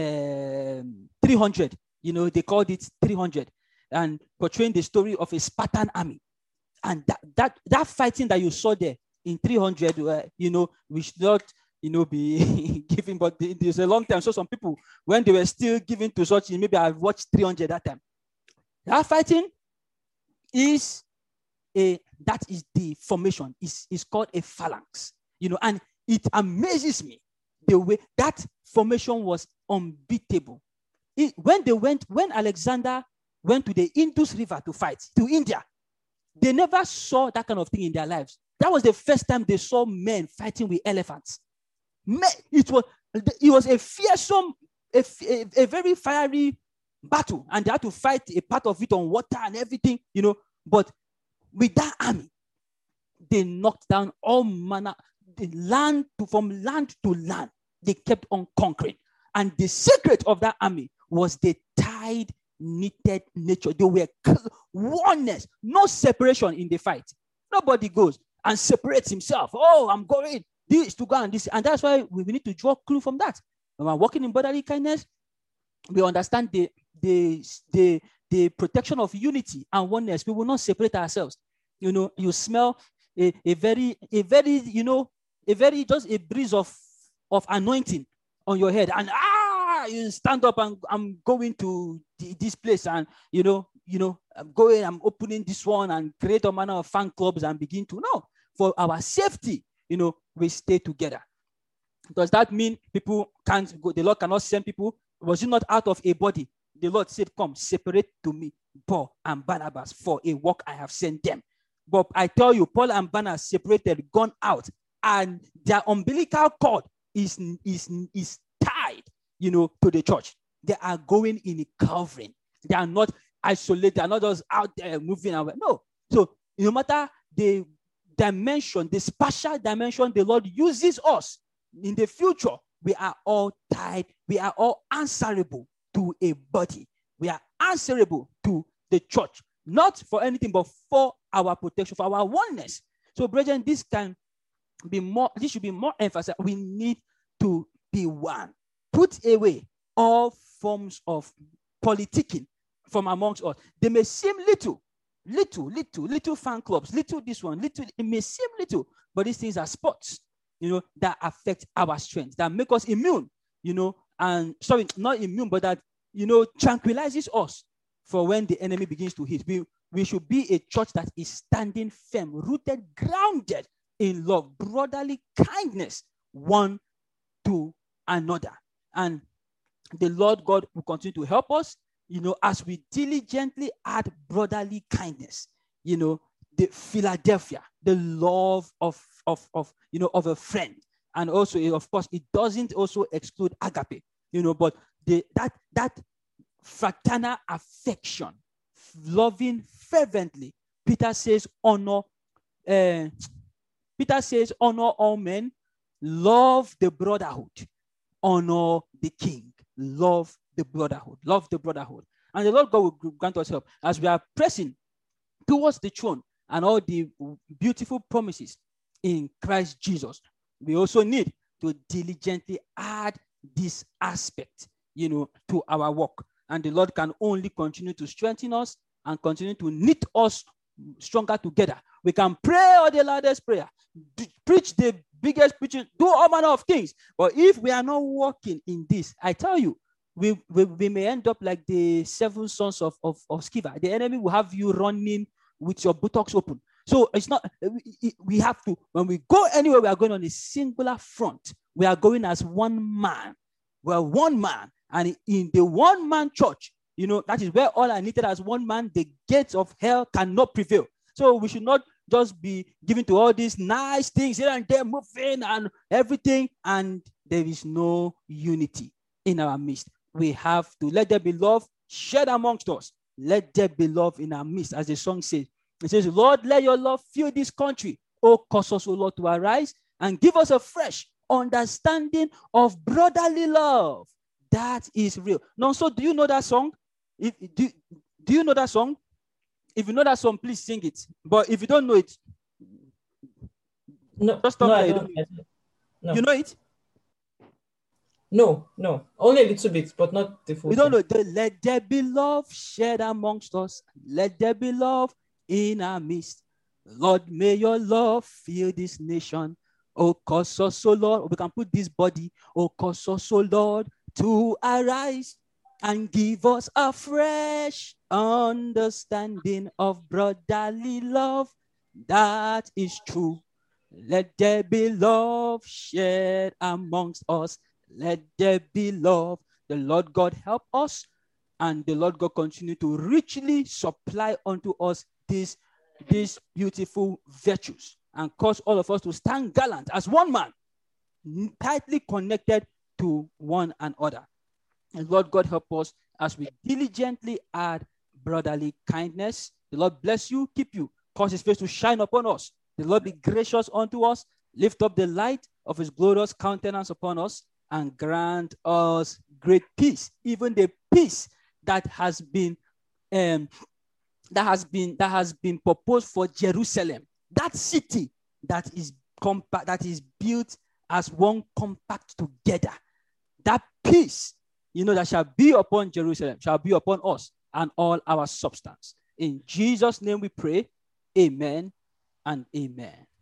300. You know, they called it 300, and portraying the story of a Spartan army. And that fighting that you saw there in 300, you know, we should not, you know, be giving, but there's a long time. So some people, when they were still giving to such, maybe I've watched 300 that time. That fighting is that is the formation. Is called a phalanx, you know, and it amazes me the way that formation was unbeatable. When Alexander went to the Indus River to fight to India, they never saw that kind of thing in their lives. That was the first time they saw men fighting with elephants. It was a fearsome, a very fiery battle, and they had to fight a part of it on water and everything, you know. But with that army, they knocked down all manner, from land to land. They kept on conquering. And the secret of that army was the tied, knitted nature. They were oneness, no separation in the fight. Nobody goes and separates himself. Oh, I'm going this to go and this. And that's why we need to draw clue from that. When we're working in brotherly kindness, we understand the protection of unity and oneness. We will not separate ourselves. You know, you smell a very, you know, just a breeze of anointing on your head, and you stand up and I'm going to this place, and you know, I'm going, I'm opening this one and create a manner of fan clubs and begin to for our safety, you know, we stay together. Does that mean people can't go? The Lord cannot send people? Was it not out of a body? The Lord said, come, separate to me Paul and Barnabas for a work I have sent them. But I tell you, Paul and Barnabas separated, gone out, and their umbilical cord is tied, to the church. They are going in a covering. They are not isolated. They are not just out there moving away. No. So no matter the dimension, the spatial dimension the Lord uses us in the future, we are all tied. We are all answerable to a body. We are answerable to the church, not for anything, but for our protection, for our oneness. So, brethren, this should be more emphasized. We need to be one. Put away all forms of politicking from amongst us. They may seem little fan clubs, little this one, little, it may seem little, but these things are sports, that affect our strength, that make us immune, and not immune, but that, tranquilizes us for when the enemy begins to hit. We should be a church that is standing firm, rooted, grounded in love, brotherly kindness, one to another. And the Lord God will continue to help us, as we diligently add brotherly kindness, the Philadelphia, the love of a friend. And also, of course, it doesn't also exclude agape, but that fraternal affection, loving fervently. Peter says, honor all men, love the brotherhood, honor the king, love the brotherhood. And the Lord God will grant us help as we are pressing towards the throne and all the beautiful promises in Christ Jesus. We also need to diligently add this aspect, to our work. And the Lord can only continue to strengthen us and continue to knit us stronger together. We can pray all the loudest prayer, preach the biggest preaching, do all manner of things. But if we are not working in this, I tell you, we may end up like the 7 sons of Sceva. The enemy will have you running with your buttocks open. So it's not, we have to, when we go anywhere, we are going on a singular front. We are going as one man. We're one man. And in the one man church, that is where all are knitted as one man. The gates of hell cannot prevail. So we should not just be given to all these nice things here and there, moving and everything, and there is no unity in our midst. We have to let there be love shared amongst us. Let there be love in our midst, as the song says. It says, Lord, let your love fill this country. Oh, cause us, O Lord, to arise and give us a fresh understanding of brotherly love. That is real. Now, so do you know that song? Do you know that song? If you know that song, please sing it. But if you don't know it, no, just stop no, there. I don't. No. You know it? No, only a little bit, but not the full. We don't know. Let there be love shared amongst us. Let there be love in our midst. Lord, may your love fill this nation. Oh, cause us, O Lord. We can put this body. Oh, cause us, O Lord, to arise and give us a fresh understanding of brotherly love. That is true. Let there be love shared amongst us. Let there be love. The Lord God help us, and the Lord God continue to richly supply unto us these beautiful virtues, and cause all of us to stand gallant as one man, tightly connected to one another. And Lord God help us as we diligently add brotherly kindness. The Lord bless you, keep you, cause his face to shine upon us. The Lord be gracious unto us, lift up the light of his glorious countenance upon us, and grant us great peace, even the peace that has been proposed for Jerusalem, that city that is compact, that is built as one compact together. That peace, that shall be upon Jerusalem, shall be upon us and all our substance. In Jesus' name we pray. Amen and amen.